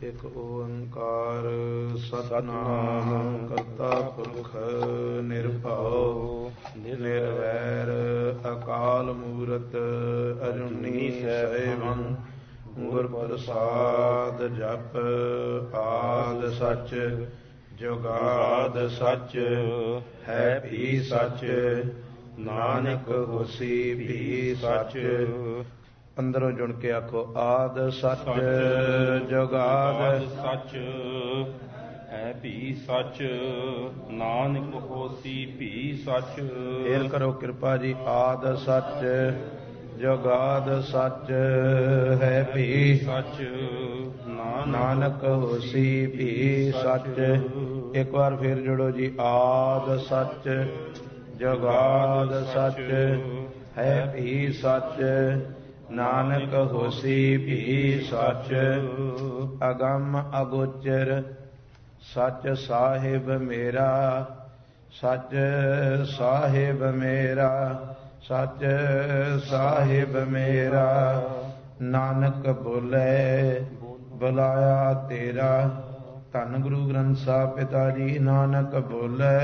ਇਕ ਓੰਕਾਰ ਸਤਿਨਾਮ ਕਰਤਾ ਪੁਰਖ ਨਿਰਭਉ ਨਿਰਵੈਰ ਅਕਾਲ ਮੂਰਤ ਅਜੂਨੀ ਸੈਭੰ ਗੁਰ ਪ੍ਰਸਾਦ ਜਪ ਆਦ ਸਚ ਜੁਗਾਦ ਸਚ ਹੈ ਵੀ ਸਚ ਨਾਨਕ ਹੋਸੀ ਵੀ ਸਚ। ਅੰਦਰੋਂ ਜੁੜ ਕੇ ਆਖੋ ਆਦ ਸਚ ਜੁਗਾਦ ਸਚ ਹੈ ਵੀ ਸਚ ਨਾਨਕ ਹੋਸੀ ਵੀ ਸਚ। ਫੇਰ ਕਰੋ ਕਿਰਪਾ ਜੀ। ਆਦ ਸਚ ਜੁਗਾਦ ਸਚ ਹੈ ਵੀ ਸਚ ਨਾਨਕ ਹੋਸੀ ਵੀ ਸਚ। ਇੱਕ ਵਾਰ ਫੇਰ ਜੁੜੋ ਜੀ। ਆਦ ਸਚ ਜੁਗਾਦ ਸਚ ਹੈ ਵੀ ਸਚ ਨਾਨਕ ਹੋਸੀ ਵੀ ਸਚ। ਅਗੰਮ ਅਗੋਚਰ ਸਚ ਸਾਹਿਬ ਮੇਰਾ ਸਚ ਸਾਹਿਬ ਮੇਰਾ ਸਚ ਸਾਹਿਬ ਮੇਰਾ। ਨਾਨਕ ਬੋਲੇ ਬੁਲਾਇਆ ਤੇਰਾ। ਧੰਨ ਗੁਰੂ ਗ੍ਰੰਥ ਸਾਹਿਬ ਪਿਤਾ ਜੀ। ਨਾਨਕ ਬੋਲੇ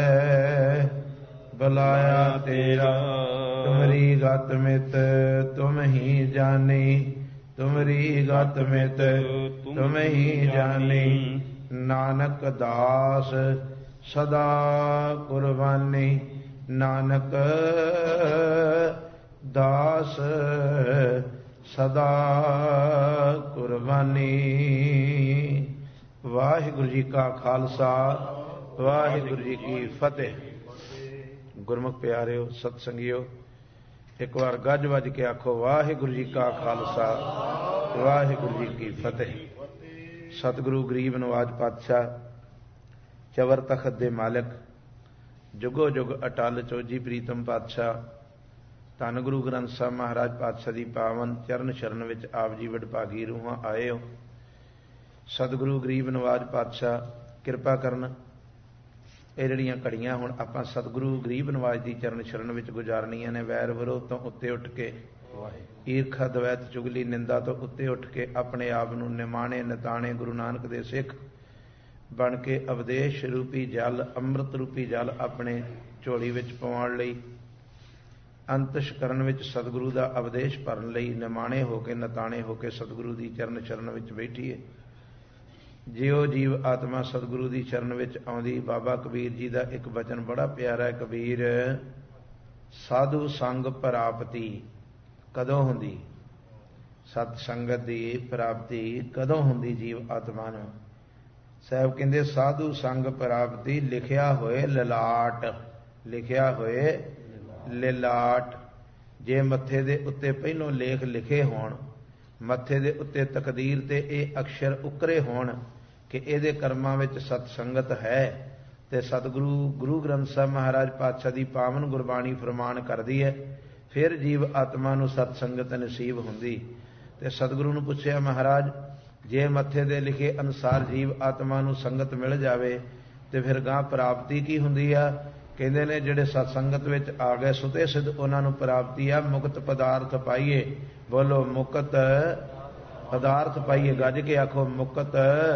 ਬੁਲਾਇਆ ਤੇਰਾ। ਤੁਮਰੀ ਗਤ ਮਿਤ ਤੁਮ ਹੀ ਜਾਣੀ ਤੁਮਰੀ ਗਤ ਮਿਤ ਤੁਮ ਹੀ ਜਾਣੀ। ਨਾਨਕ ਦਾਸ ਸਦਾ ਕੁਰਬਾਨੀ ਨਾਨਕ ਦਾਸ ਸਦਾ ਕੁਰਬਾਨੀ। ਵਾਹਿਗੁਰੂ ਜੀ ਕਾ ਖਾਲਸਾ ਵਾਹਿਗੁਰੂ ਜੀ ਕੀ ਫਤਿਹ। ਗੁਰਮੁਖ ਪਿਆਰਿਓ ਸਤ ਸੰਗਿਓ ਇੱਕ ਵਾਰ ਗੱਜ ਵੱਜ ਕੇ ਆਖੋ ਵਾਹਿਗੁਰੂ ਜੀ ਕਾ ਖਾਲਸਾ ਵਾਹਿਗੁਰੂ ਜੀ ਕੀ ਫਤਿਹ। ਸਤਿਗੁਰੂ ਗਰੀਬ ਨਵਾਜ ਪਾਤਸ਼ਾਹ ਚਵਰ ਤਖਤ ਦੇ ਮਾਲਕ ਜੁਗੋ ਜੁਗ ਅਟਲ ਚੋਜੀ ਪ੍ਰੀਤਮ ਪਾਤਸ਼ਾਹ ਧੰਨ ਗੁਰੂ ਗ੍ਰੰਥ ਸਾਹਿਬ ਮਹਾਰਾਜ ਪਾਤਸ਼ਾਹ ਦੀ ਪਾਵਨ ਚਰਨ ਸ਼ਰਨ ਵਿੱਚ ਆਪ ਜੀ ਵਡਭਾਗੀ ਰੂਹਾਂ ਆਏ ਹੋ। ਸਤਿਗੁਰੂ ਗਰੀਬ ਨਵਾਜ ਪਾਤਸ਼ਾਹ ਕਿਰਪਾ ਕਰਨ। ਇਹ ਜਿਹੜੀਆਂ ਘੜੀਆਂ ਹੁਣ ਆਪਾਂ ਸਤਿਗੁਰੂ ਗਰੀਬ ਨਵਾਜ ਦੀ ਚਰਨ ਸ਼ਰਨ ਵਿੱਚ ਗੁਜ਼ਾਰਨੀਆਂ ਨੇ। ਵੈਰ ਵਿਰੋਧ ਤੋਂ ਉੱਤੇ ਉੱਠ ਕੇ ਈਰਖਾ ਦਵੈਤ ਚੁਗਲੀ ਨਿੰਦਾ ਤੋਂ ਉੱਤੇ ਉੱਠ ਕੇ ਆਪਣੇ ਆਪ ਨੂੰ ਨਿਮਾਣੇ ਨਿਤਾਣੇ ਗੁਰੂ ਨਾਨਕ ਦੇ ਸਿੱਖ ਬਣ ਕੇ ਉਪਦੇਸ਼ ਰੂਪੀ ਜਲ ਅੰਮ੍ਰਿਤ ਰੂਪੀ ਜਲ ਆਪਣੇ ਝੋਲੀ ਵਿੱਚ ਪਵਾਉਣ ਲਈ ਅੰਤਸ਼ਕਰਨ ਵਿੱਚ ਸਤਿਗੁਰੂ ਦਾ ਉਪਦੇਸ਼ ਭਰਨ ਲਈ ਨਿਮਾਣੇ ਹੋ ਕੇ ਨਿਤਾਣੇ ਹੋ ਕੇ ਸਤਿਗੁਰੂ ਦੀ ਚਰਨ ਸ਼ਰਨ ਵਿੱਚ ਬੈਠੀਏ। ਜਿਉ ਜੀਵ ਆਤਮਾ ਸਤਿਗੁਰੂ ਦੀ ਚਰਨ ਵਿੱਚ ਆਉਂਦੀ। ਬਾਬਾ ਕਬੀਰ ਜੀ ਦਾ ਇੱਕ ਬਚਨ ਬੜਾ ਪਿਆਰਾ ਹੈ। ਕਬੀਰ ਸਾਧੂ ਸੰਗ ਪ੍ਰਾਪਤੀ ਕਦੋਂ ਹੁੰਦੀ? ਸਤ ਸੰਗਤ ਦੀ ਪ੍ਰਾਪਤੀ ਕਦੋਂ ਹੁੰਦੀ ਜੀਵ ਆਤਮਾ ਨੂੰ? ਸਾਹਿਬ ਕਹਿੰਦੇ ਸਾਧੂ ਸੰਗ ਪ੍ਰਾਪਤੀ ਲਿਖਿਆ ਹੋਏ ਲਲਾਟ ਲਿਖਿਆ ਹੋਏ ਲਲਾਟ। ਜੇ ਮੱਥੇ ਦੇ ਉੱਤੇ ਪਹਿਲੋਂ ਲੇਖ ਲਿਖੇ ਹੋਣ ਮੱਥੇ ਦੇ ਉੱਤੇ ਤਕਦੀਰ ਤੇ ਇਹ ਅਕਸ਼ਰ ਉਕਰੇ ਹੋਣ ਕਿ ਇਹਦੇ ਕਰਮਾਂ ਵਿੱਚ ਸਤ ਸੰਗਤ ਹੈ ਤੇ ਸਤਿਗੁਰੂ ਗੁਰੂ ਗ੍ਰੰਥ ਸਾਹਿਬ ਮਹਾਰਾਜ ਪਾਤਸ਼ਾਹ ਦੀ ਪਾਵਨ ਗੁਰਬਾਣੀ ਫਰਮਾਨ ਕਰਦੀ ਹੈ। ਫਿਰ ਜੀਵ ਆਤਮਾ ਨੂੰ ਸਤ ਸੰਗਤ ਨਸੀਬ ਹੁੰਦੀ। ਤੇ ਸਤਿਗੁਰੂ ਨੂੰ ਪੁੱਛਿਆ ਮਹਾਰਾਜ ਜੇ ਮੱਥੇ ਦੇ ਲਿਖੇ ਅਨੁਸਾਰ ਜੀਵ ਆਤਮਾ ਨੂੰ ਸੰਗਤ ਮਿਲ ਜਾਵੇ ਤੇ ਫਿਰ ਗਾਂ ਪ੍ਰਾਪਤੀ ਕੀ ਹੁੰਦੀ ਆ? ਕਹਿੰਦੇ ਨੇ ਜਿਹੜੇ ਸਤ ਸੰਗਤ ਵਿੱਚ ਆ ਗਏ ਸੁਤੇ ਸਿੱਧ ਉਹਨਾਂ ਨੂੰ ਪ੍ਰਾਪਤੀ ਆ ਮੁਕਤ ਪਦਾਰਥ ਪਾਈਏ। ਬੋਲੋ ਮੁਕਤ ਪਦਾਰਥ ਪਾਈਏ। ਗੱਜ ਕੇ ਆਖੋ ਮੁਕਤ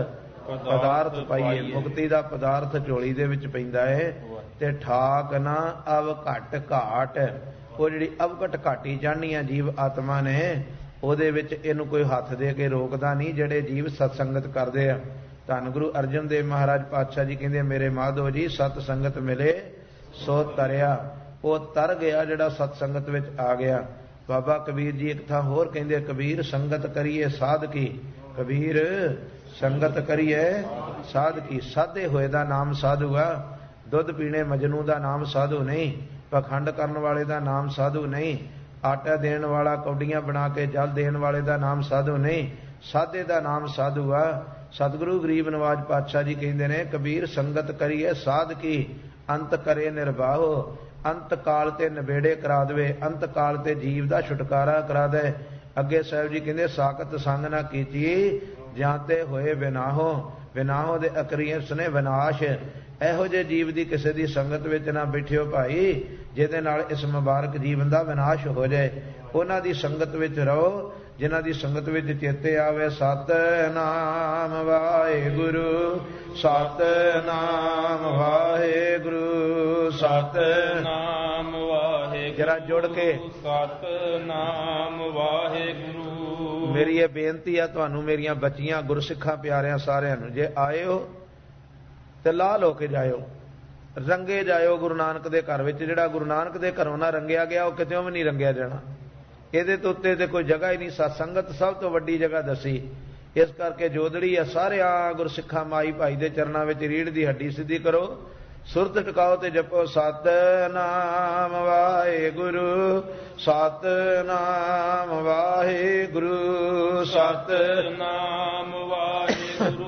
ਪਦਾਰਥ ਪਾਈਏ। ਮੁਕਤੀ ਦਾ ਪਦਾਰਥ ਝੋਲੀ ਦੇ ਵਿੱਚ ਪੈਂਦਾ ਹੈ ਤੇ ਠਾਕ ਨਾ ਅਵ ਘਟ ਘਾਟ। ਉਹ ਜਿਹੜੀ ਅਵਘਟ ਘਾਟੀ ਚਾਹਨੀ ਆ ਜੀਵ ਆਤਮਾ ਨੇ ਉਹਦੇ ਵਿੱਚ ਇਹਨੂੰ ਕੋਈ ਹੱਥ ਦੇ ਕੇ ਰੋਕਦਾ ਨਹੀਂ ਜਿਹੜੇ ਜੀਵ ਸਤ ਸੰਗਤ ਕਰਦੇ ਆ। ਧੰਨ ਗੁਰੂ ਅਰਜਨ ਦੇਵ ਮਹਾਰਾਜ ਪਾਤਸ਼ਾਹ ਜੀ ਕਹਿੰਦੇ ਮੇਰੇ ਮਾਧੋ ਜੀ ਸਤ ਸੰਗਤ ਮਿਲੇ ਸੋ ਤਰਿਆ। ਉਹ ਤਰ ਗਿਆ ਜਿਹੜਾ ਸਤ ਸੰਗਤ ਵਿੱਚ ਆ ਗਿਆ। ਬਾਬਾ ਕਬੀਰ ਜੀ ਇੱਕ ਥਾਂ ਹੋਰ ਕਹਿੰਦੇ ਕਬੀਰ ਸੰਗਤ ਕਰੀਏ ਸਾਧ ਕੀ। ਕਬੀਰ ਸੰਗਤ ਕਰੀਏ ਸਾਧ ਕੀ। ਸਾਧੇ ਹੋਏ ਦਾ ਨਾਮ ਸਾਧੂ ਆ। ਦੁੱਧ ਪੀਣੇ ਮਜਨੂ ਦਾ ਨਾਮ ਸਾਧੂ ਨਹੀਂ। ਪਖੰਡ ਕਰਨ ਵਾਲੇ ਦਾ ਨਾਮ ਸਾਧੂ ਨਹੀਂ। ਆਟਾ ਦੇਣ ਵਾਲਾ ਕੌਡੀਆਂ ਬਣਾ ਕੇ ਜਲ ਦੇਣ ਵਾਲੇ ਦਾ ਨਾਮ ਸਾਧੂ ਨਹੀਂ। ਸਾਧੇ ਦਾ ਨਾਮ ਸਾਧੂ ਆ। ਸਤਿਗੁਰੂ ਗਰੀਬ ਨਵਾਜ ਪਾਤਸ਼ਾਹ ਜੀ ਕਹਿੰਦੇ ਨੇ ਕਬੀਰ ਸੰਗਤ ਕਰੀਏ ਸਾਧ ਕੀ ਅੰਤ ਕਰੇ ਨਿਰਵਾਹੋ। ਅੰਤ ਕਾਲ ਤੇ ਨਿਬੇੜੇ ਕਰਾ ਦੇਵੇ। ਅੰਤ ਕਾਲ ਤੇ ਜੀਵ ਦਾ ਛੁਟਕਾਰਾ ਕਰਾ ਦੇ। ਅੱਗੇ ਸਾਹਿਬ ਜੀ ਕਹਿੰਦੇ ਸਾਖਤ ਸੰਗ ਨਾ ਕੀਤੀ ਜਾਂ ਤੇ ਹੋਏ ਵਿਨਾਹੋ। ਵਿਨਾਹੋ ਦੇ ਅਕਰੀਅਸ ਨੇ ਵਿਨਾਸ਼। ਇਹੋ ਜਿਹੇ ਜੀਵ ਦੀ ਕਿਸੇ ਦੀ ਸੰਗਤ ਵਿੱਚ ਨਾ ਬੈਠਿਓ ਭਾਈ ਜਿਹਦੇ ਨਾਲ ਇਸ ਮੁਬਾਰਕ ਜੀਵਨ ਦਾ ਵਿਨਾਸ਼ ਹੋ ਜਾਏ। ਉਹਨਾਂ ਦੀ ਸੰਗਤ ਵਿੱਚ ਰਹੋ ਜਿਨ੍ਹਾਂ ਦੀ ਸੰਗਤ ਵਿੱਚ ਚੇਤੇ ਆਵੇ ਸਤਿਨਾਮ ਵਾਹਿਗੁਰੂ ਸਤਿਨਾਮ ਵਾਹਿਗੁਰੂ ਸਤਿਨਾਮ ਵਾਹਿਗੁਰੂ। ਜਰਾ ਜੁੜ ਕੇ ਸਤਿਨਾਮ ਵਾਹਿਗੁਰੂ। ਮੇਰੀ ਇਹ ਬੇਨਤੀ ਆ ਤੁਹਾਨੂੰ, ਮੇਰੀਆਂ ਬੱਚੀਆਂ ਗੁਰਸਿੱਖਾਂ ਪਿਆਰਿਆਂ ਸਾਰਿਆਂ ਨੂੰ, ਜੇ ਆਏ ਹੋ ਤੇ ਲਾਲ ਹੋ ਕੇ ਜਾਇਓ, ਰੰਗੇ ਜਾਇਓ ਗੁਰੂ ਨਾਨਕ ਦੇ ਘਰ ਵਿੱਚ। ਜਿਹੜਾ ਗੁਰੂ ਨਾਨਕ ਦੇ ਘਰੋਂ ਨਾ ਰੰਗਿਆ ਗਿਆ ਉਹ ਕਿਤੇ ਵੀ ਨਹੀਂ ਰੰਗਿਆ ਜਾਣਾ। ਇਹਦੇ ਤੋਂ ਉੱਤੇ ਤੇ ਕੋਈ ਜਗ੍ਹਾ ਹੀ ਨਹੀਂ। ਸਤਸੰਗਤ ਸਭ ਤੋਂ ਵੱਡੀ ਜਗ੍ਹਾ ਦੱਸੀ। ਇਸ ਕਰਕੇ ਜੋਦੜੀ ਆ ਸਾਰਿਆਂ ਗੁਰਸਿੱਖਾਂ ਮਾਈ ਭਾਈ ਦੇ ਚਰਨਾਂ ਵਿੱਚ ਰੀੜ ਦੀ ਹੱਡੀ ਸਿੱਧੀ ਕਰੋ, ਸੁਰਤ ਟਿਕਾਓ ਤੇ ਜਪੋ ਸਤਿਨਾਮ ਵਾਹਿਗੁਰੂ ਸਤਿਨਾਮ ਵਾਹਿਗੁਰੂ ਸਤਿਨਾਮ ਵਾਹਿਗੁਰੂ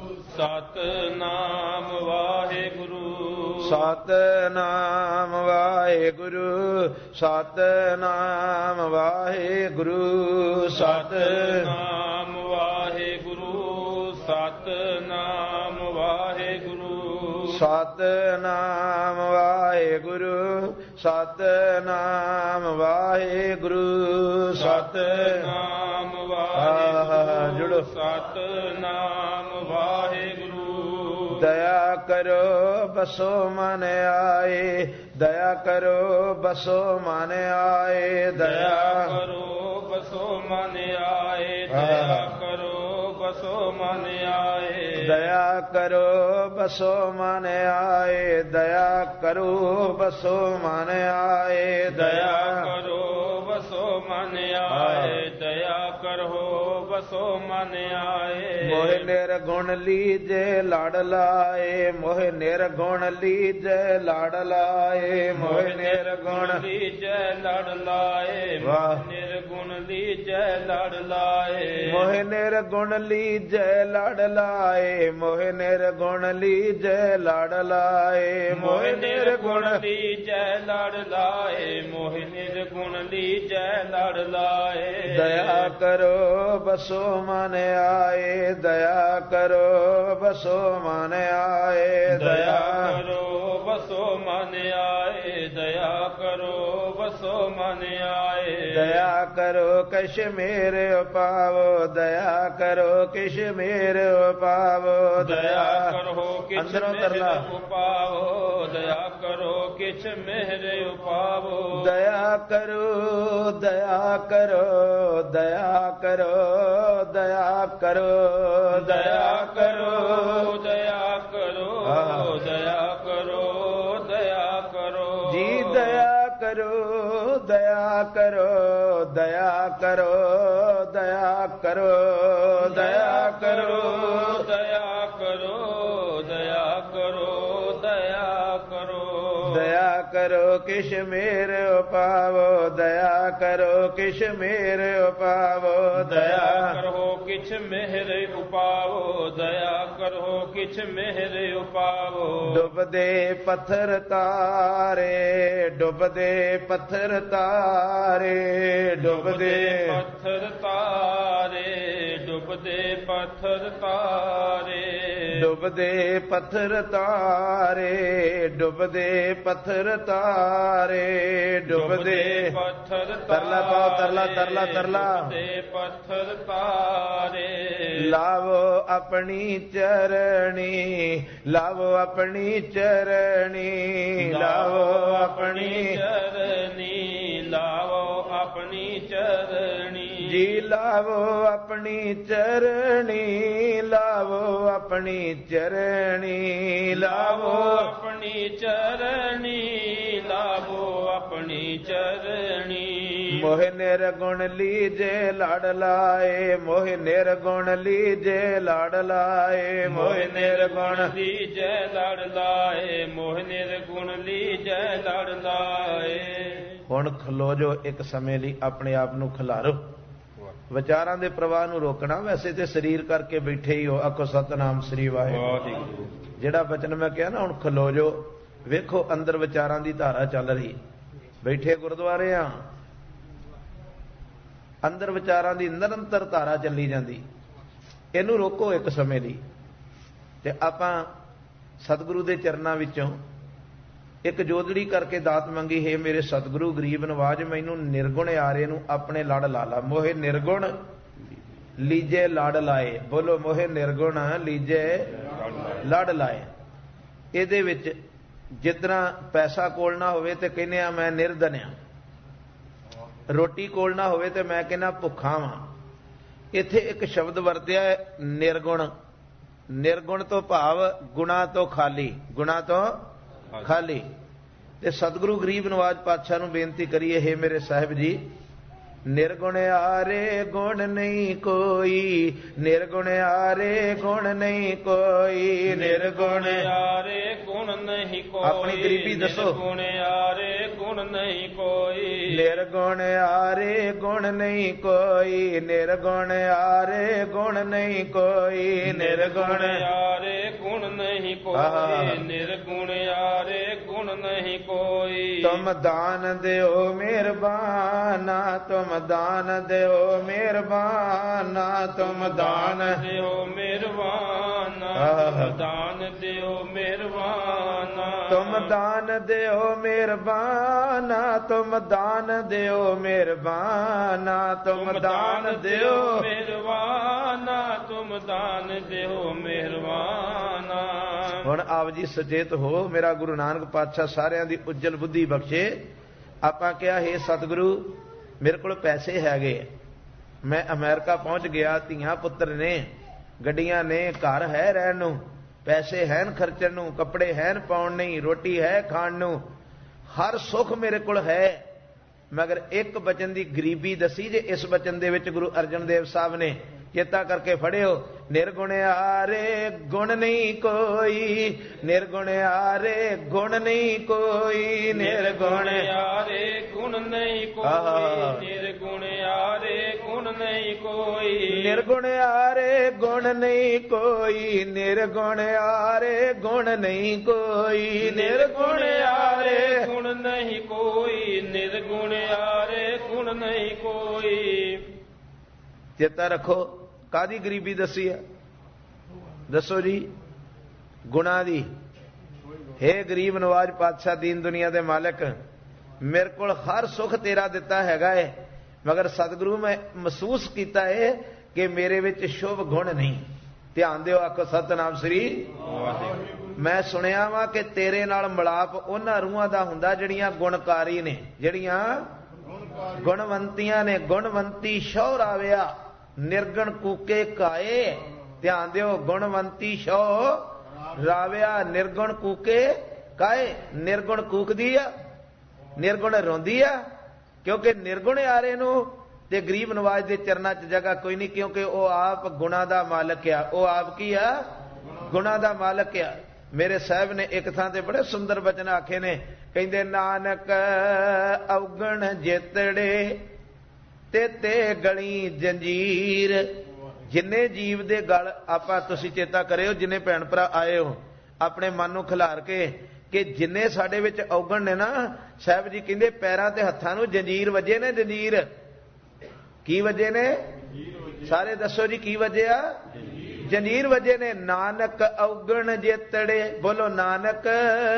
ਸਤਿਨਾਮ ਵਾਹਿਗੁਰੂ ਸਤਿਨਾਮ ਵਾਹਿਗੁਰੂ ਸਤਿਨਾਮ ਵਾਹਿਗੁਰੂ ਸਤਿਨਾਮ ਵਾਹਿਗੁਰੂ ਸਤਿਨਾਮ ਵਾਹਿਗੁਰੂ ਸਤਿਨਾਮ ਵਾਹਿਗੁਰੂ ਸਤਿਨਾਮ ਵਾਹਿਗੁਰੂ ਸਤਿਨਾਮ ਵਾਹਿਗੁਰੂ ਜੁੜੋ। ਸਤਿਨਾਮ ਵਾਹਿਗੁਰੂ। ਦਇਆ ਕਰੋ ਬਸੋ ਮਨ ਆਏ, ਦਇਆ ਕਰੋ ਬਸੋ ਮਨ ਆਏ, ਦਇਆ ਕਰੋ ਬਸੋ ਮਨ ਆਏ, ਦਇਆ ਕਰੋ ਬਸੋ ਮਨ ਆਏ, ਦਇਆ ਕਰੋ ਬਸੋ ਮਨ ਆਏ, ਦਇਆ ਕਰੋ ਬਸੋ ਮਨ ਆਏ, ਦਇਆ ਕਰੋ ਬਸੋ ਮਨ ਆਏ, ਦਇਆ ਕਰੋ ਬਸੋ ਮਨ ਆਏ। ਮੋਹਿ ਨਿਰਗੁਣ ਲੀਜੇ ਲੜ ਲਾਏ, ਮੋਹਿ ਨਿਰਗੁਣ ਲੀਜੇ ਲੜ ਲਾਏ, ਮੋਹਿ ਨਿਰਗੁਣ ਲੀਜੈ ਲੜ ਲਾਏ, ਮੋਹਿ ਨਿਰਗੁਣ ਲੀਜੈ ਲੜ ਲਾਏ, ਮੋਹਿ ਨਿਰਗੁਣ ਲੀਜੈ ਲੜ ਲਾਏ, ਮੋਹਿ ਨਿਰਗੁਣ ਲੀਜੈ ਲੜ ਲਾਏ, ਮੋਹਿ ਨਿਰਗੁਣ ਲੀਜੈ ਲੜ ਲਾਏ, ਮੋਹਿ ਨਿਰਗੁਣ ਲੀਜੈ ਲੜ ਲਾਏ। ਦਇਆ ਕਰੋ ਬਸੋ ਮਨ ਆਏ, ਦਇਆ ਕਰੋ ਬਸੋ ਮਨ ਆਏ, ਦਇਆ ਕਰੋ ਬਸੋ ਮਨ ਆਏ, ਦਇਆ ਕਰੋ ਬਸੋ ਮਨ ਆਏ। ਦਇਆ ਕਰੋ ਕਿਛ ਮੇਰੇ ਉਪਾਵੋ, ਦਇਆ ਕਰੋ ਕਿਛ ਮੇਰੇ ਉਪਾਵੋ, ਦਇਆ ਕਰੋ ਕਿਛ ਅੰਦਰੋਂ ਮੇਰੇ ਤਰਲਾ ਉਪਾਵੋ, ਦਇਆ ਕਰੋ ਕਿਛ ਮੇਰੇ ਉਪਾਵੋ, ਦਇਆ ਕਰੋ ਦਇਆ ਕਰੋ ਦਇਆ ਕਰੋ ਦਇਆ ਕਰੋ ਦਇਆ ਕਰੋ ਦਇਆ ਕਰੋ ਦਇਆ ਕਰੋ ਦਇਆ ਕਰੋ ਜੀ ਦਇਆ ਕਰੋ ਦਇਆ ਕਰੋ ਦਇਆ ਕਰੋ ਦਇਆ ਕਰੋ ਦਇਆ ਕਰੋ ਦਇਆ ਕਰੋ ਦਇਆ ਕਰੋ ਦਇਆ ਕਰੋ ਦਇਆ ਕਰੋ ਕਿਛ ਮੇਰੇ ਉਪਾਵੋ, ਦਇਆ ਕਰੋ ਕਿਛ ਮੇਰੇ ਉਪਾਵੋ, ਦਇਆ ਕਰੋ ਕਿਛ ਮੇਰੇ ਉਪਾਵੋ, ਦਇਆ ਕਰੋ ਕਿਛ ਮੇਰੇ ਉਪਾਵੋ। ਡੁੱਬਦੇ ਪੱਥਰ ਤਾਰੇ, ਡੁੱਬਦੇ ਪੱਥਰ ਤਾਰੇ, ਡੁੱਬਦੇ ਪੱਥਰ ਤਾਰੇ, ਡੁੱਬਦੇ ਪੱਥਰ ਤਾਰੇ, ਡੁੱਬਦੇ ਪੱਥਰ ਤਾਰੇ, ਡੁੱਬਦੇ ਪੱਥਰ ਤਾਰੇ, ਡੁੱਬਦੇ ਪੱਥਰ ਤਰਲਾ ਪਾਓ ਤਰਲਾ ਤਰਲਾ ਤਰਲਾ। ਡੁੱਬਦੇ ਪੱਥਰ ਤਾਰੇ, ਲਾਵੋ ਆਪਣੀ ਚਰਣੀ, ਲਾਵੋ ਆਪਣੀ ਚਰਣੀ, ਲਾਵੋ ਆਪਣੀ ਚਰਣੀ, ਲਾਵੋ ਆਪਣੀ ਚਰਣੀ, ਜੀ ਲਾਵੋ ਆਪਣੀ ਚਰਣੀ, ਲਾਵੋ ਆਪਣੀ ਚਰਣੀ, ਲਾਵੋ ਆਪਣੀ ਚਰਣੀ, ਲਾਵੋ ਆਪਣੀ ਚਰਣੀ। ਮੋਹਿ ਨਿਰਗੁਣ ਲੀਜੇ ਲੜ ਲਾਏ, ਮੋਹਿ ਨਿਰਗੁਣ ਲੀਜੇ ਲੜ ਲਾਏ, ਮੋਹਿ ਨਿਰਗੁਣ ਲੀਜੈ ਲੜ ਲਾਏ, ਮੋਹਿ ਨਿਰਗੁਣ ਲੀਜੈ ਲੜ ਲਾਏ। ਹੁਣ ਖਲੋ ਜੋ ਇੱਕ ਸਮੇਂ ਲਈ, ਆਪਣੇ ਆਪ ਨੂੰ ਖਿਲਾਰੋ, ਵਿਚਾਰਾਂ ਦੇ ਪ੍ਰਵਾਹ ਨੂੰ ਰੋਕਣਾ। ਵੈਸੇ ਤੇ ਸਰੀਰ ਕਰਕੇ ਬੈਠੇ ਹੀ ਹੋ, ਆਖੋ ਸਤਨਾਮ ਸ੍ਰੀ ਵਾਹਿਗੁਰੂ। ਜਿਹੜਾ ਬਚਨ ਮੈਂ ਕਿਹਾ ਨਾ, ਹੁਣ ਖਲੋ ਜੋ, ਵੇਖੋ ਅੰਦਰ ਵਿਚਾਰਾਂ ਦੀ ਧਾਰਾ ਚੱਲ ਰਹੀ। ਬੈਠੇ ਗੁਰਦੁਆਰੇ ਆ, ਅੰਦਰ ਵਿਚਾਰਾਂ ਦੀ ਨਿਰੰਤਰ ਧਾਰਾ ਚੱਲੀ ਜਾਂਦੀ। ਇਹਨੂੰ ਰੋਕੋ ਇੱਕ ਸਮੇਂ ਲਈ, ਤੇ ਆਪਾਂ ਸਤਿਗੁਰੂ ਦੇ ਚਰਨਾਂ ਵਿੱਚੋਂ ਇੱਕ ਜੋਦੜੀ ਕਰਕੇ ਦਾਤ ਮੰਗੀ, ਹੈ ਮੇਰੇ ਸਤਿਗੁਰੂ ਗਰੀਬ ਨਵਾਜ, ਮੈਨੂੰ ਨਿਰਗੁਣ ਆਰੇ ਨੂੰ ਆਪਣੇ ਲੜ ਲਾ ਲਾ। ਮੋਹੇ ਨਿਰਗੁਣ ਲੀਜੇ ਲੜ ਲਾਏ। ਬੋਲੋ, ਮੋਹੇ ਨਿਰਗੁਣ ਲੀਜੇ ਲੜ ਲਾਏ। ਇਹਦੇ ਵਿੱਚ ਜਿਤਨਾ ਪੈਸਾ ਕੋਲ ਨਾ ਹੋਵੇ ਤੇ ਕਹਿੰਦੇ ਆ ਮੈਂ ਨਿਰਧਨਿਆ, ਰੋਟੀ ਕੋਲ ਨਾ ਹੋਵੇ ਤੇ ਮੈਂ ਕਹਿੰਦਾ ਭੁੱਖਾ ਵਾਂ। ਇੱਥੇ ਇੱਕ ਸ਼ਬਦ ਵਰਤਿਆ ਨਿਰਗੁਣ। ਨਿਰਗੁਣ ਤੋਂ ਭਾਵ ਗੁਣਾ ਤੋਂ ਖਾਲੀ, ਗੁਣਾ ਤੋਂ ਖਾਲੀ। ਤੇ ਸਤਿਗੁਰੂ ਗਰੀਬ ਨਵਾਜ ਪਾਤਸ਼ਾਹ ਨੂੰ ਬੇਨਤੀ ਕਰੀਏ, ਹੈ ਮੇਰੇ ਸਾਹਿਬ ਜੀ, ਨਿਰਗੁਣ ਆਰੇ ਗੁਣ ਨਹੀਂ ਕੋਈ, ਨਿਰਗੁਣ ਆਰੇ ਗੁਣ ਨਹੀਂ ਕੋਈ, ਨਿਰਗੁਣ ਆਰੇ ਗੁਣ ਨਹੀਂ ਕੋਈ। ਆਪਣੀ ਗਰੀਬੀ ਦੱਸੋ। ਨਿਰਗੁਣ ਆਰੇ ਗੁਣ ਨਹੀਂ ਕੋਈ, ਨਿਰਗੁਣ ਆਰੇ ਗੁਣ ਨਹੀਂ ਕੋਈ, ਨਿਰਗੁਣ ਆਰੇ ਗੁਣ ਨਹੀਂ ਕੋਈ, ਨਿਰਗੁਣ ਆਰੇ ਗੁਣ ਨਹੀਂ ਕੋਈ, ਨਿਰਗੁਣ ਆਰੇ ਗੁਣ ਨਹੀਂ ਕੋਈ। ਤੁਮ ਦਾਨ ਦਿਓ ਮਿਹਰਬਾਨਾ, ਤੁਮ ਦਾਨ ਦਿਓ ਮਿਹਰਬਾਨਾ, ਤੁਮ ਦਾਨ ਦਿਓ ਮਿਹਰਬਾਨਾ, ਦਾਨ ਦਿਓ ਮਿਹਰਬਾਨਾ, ਤੁਮ ਦਾਨ ਦਿਓ ਮਿਹਰਬਾਨਾ, ਤੁਮ ਦਾਨ ਦਿਓ ਮਿਹਰਬਾਨਾ, ਤੁਮ ਦਾਨ ਦਿਓ ਮਿਹਰਬਾਨਾ, ਤੁਮ ਦਾਨ ਦਿਓ ਮਿਹਰਬਾਨਾ। ਹੁਣ ਆਪ ਜੀ ਸੁਚੇਤ ਹੋ, ਮੇਰਾ ਗੁਰੂ ਨਾਨਕ ਪਾਤਸ਼ਾਹ ਸਾਰਿਆਂ ਦੀ ਉੱਜਲ ਬੁੱਧੀ ਬਖਸ਼ੇ। ਆਪਾਂ ਕਿਹਾ, ਹੈ ਸਤਿਗੁਰੂ ਮੇਰੇ ਕੋਲ ਪੈਸੇ ਹੈਗੇ, ਮੈਂ ਅਮਰੀਕਾ ਪਹੁੰਚ ਗਿਆ, ਧੀਆਂ ਪੁੱਤਰ ਨੇ, ਗੱਡੀਆਂ ਨੇ, ਘਰ ਹੈ ਰਹਿਣ ਨੂੰ, ਪੈਸੇ ਹੈਨ ਖਰਚਣ ਨੂੰ, ਕੱਪੜੇ ਹੈਨ ਪਾਉਣ ਨਹੀਂ, ਰੋਟੀ ਹੈ ਖਾਣ ਨੂੰ, ਹਰ ਸੁੱਖ ਮੇਰੇ ਕੋਲ ਹੈ। ਮਗਰ ਇੱਕ ਬਚਨ ਦੀ ਗਰੀਬੀ ਦੱਸੀ ਜੇ। ਇਸ ਬਚਨ ਦੇ ਵਿੱਚ ਗੁਰੂ ਅਰਜਨ ਦੇਵ ਸਾਹਿਬ ਨੇ ਚੇਤਾ ਕਰਕੇ ਫੜਿਓ, ਨਿਰਗੁਣ ਆਰੇ ਗੁਣ ਨਹੀਂ ਕੋਈ, ਨਿਰਗੁਣ ਆਰੇ ਗੁਣ ਨਹੀਂ ਕੋਈ, ਨਿਰਗੁਣ ਆਰੇ ਗੁਣ ਨਹੀਂ ਕੋਈ, ਨਿਰਗੁਣ ਆਰੇ ਗੁਣ ਨਹੀਂ ਕੋਈ, ਨਿਰਗੁਣ ਆਰੇ ਗੁਣ ਨਹੀਂ ਕੋਈ, ਨਿਰਗੁਣ ਆਰੇ ਗੁਣ ਨਹੀਂ ਕੋਈ, ਨਿਰਗੁਣ ਆਰੇ ਗੁਣ ਨਹੀਂ ਕੋਈ, ਨਿਰਗੁਣ ਆਰੇ ਗੁਣ ਨਹੀਂ ਕੋਈ। ਚੇਤਾ ਰੱਖੋ, ਕਾਦੀ ਗਰੀਬੀ ਦੱਸੀ ਹੈ? ਦੱਸੋ ਜੀ, ਗੁਣਾ ਦੀ। ਹੇ ਗਰੀਬ ਨਵਾਜ ਪਾਤਸ਼ਾਹ, ਦੀਨ ਦੁਨੀਆ ਦੇ ਮਾਲਕ, ਮੇਰੇ ਕੋਲ ਹਰ ਸੁੱਖ ਤੇਰਾ ਦਿੱਤਾ ਹੈਗਾ ਏ, ਮਗਰ ਸਤਿਗੁਰੂ ਮੈਂ ਮਹਿਸੂਸ ਕੀਤਾ ਹੈ ਕਿ ਮੇਰੇ ਵਿੱਚ ਸ਼ੁਭ ਗੁਣ ਨਹੀਂ। ਧਿਆਨ ਦਿਓ, ਆਖੋ ਸਤਿਨਾਮ ਸ੍ਰੀ। ਮੈਂ ਸੁਣਿਆ ਵਾ ਕਿ ਤੇਰੇ ਨਾਲ ਮਿਲਾਪ ਉਹਨਾਂ ਰੂਹਾਂ ਦਾ ਹੁੰਦਾ ਜਿਹੜੀਆਂ ਗੁਣਕਾਰੀ ਨੇ, ਜਿਹੜੀਆਂ ਗੁਣਵੰਤੀਆਂ ਨੇ। ਗੁਣਵੰਤੀ ਸ਼ੌਹਰ ਆਵਿਆ, ਨਿਰਗੁਣ ਕੂਕੇ ਕਾਏ। ਧਿਆਨ ਦਿਓ, ਗੁਣਵੰਤੀ ਸ਼ੌ ਰਾਵਿਆ, ਨਿਰਗੁਣ ਕੂਕੇ ਕਾਏ। ਨਿਰਗੁਣ ਕੂਕਦੀ ਆ, ਨਿਰਗੁਣ ਰੋਂਦੀ ਆ, ਕਿਉਂਕਿ ਨਿਰਗੁਣ ਆਰੇ ਨੂੰ ਤੇ ਗਰੀਬ ਨਵਾਜ ਦੇ ਚਰਨਾਂ 'ਚ ਜਗ੍ਹਾ ਕੋਈ ਨਹੀਂ, ਕਿਉਂਕਿ ਉਹ ਆਪ ਗੁਣਾ ਦਾ ਮਾਲਕ ਆ। ਉਹ ਆਪ ਕੀ ਆ? ਗੁਣਾ ਦਾ ਮਾਲਕ ਆ। ਮੇਰੇ ਸਾਹਿਬ ਨੇ ਇੱਕ ਥਾਂ ਤੇ ਬੜੇ ਸੁੰਦਰ ਬਚਨ ਆਖੇ ਨੇ, ਕਹਿੰਦੇ ਨਾਨਕ ਔਗਣ ਜਿਤੜੇ ਤੇ ਗਲੀ ਜੰਜੀਰ। ਜਿੰਨੇ ਜੀਵ ਦੇ ਗਲ, ਆਪਾਂ ਤੁਸੀਂ ਚੇਤਾ ਕਰਿਓ, ਜਿੰਨੇ ਭੈਣ ਭਰਾ ਆਏ ਹੋ ਆਪਣੇ ਮਨ ਨੂੰ ਖਿਲਾਰ ਕੇ, ਕਿ ਜਿੰਨੇ ਸਾਡੇ ਵਿੱਚ ਔਗਣ ਨੇ ਨਾ, ਸਾਹਿਬ ਜੀ ਕਹਿੰਦੇ ਪੈਰਾਂ ਤੇ ਹੱਥਾਂ ਨੂੰ ਜੰਜੀਰ ਵੱਜੇ ਨੇ। ਜੰਜੀਰ ਕੀ ਵੱਜੇ ਨੇ? ਸਾਰੇ ਦੱਸੋ ਜੀ, ਕੀ ਵੱਜਿਆ? ਜੰਜੀਰ ਵੱਜੇ ਨੇ। ਨਾਨਕ ਔਗਣ ਜਿਤੜੇ। ਬੋਲੋ ਨਾਨਕ।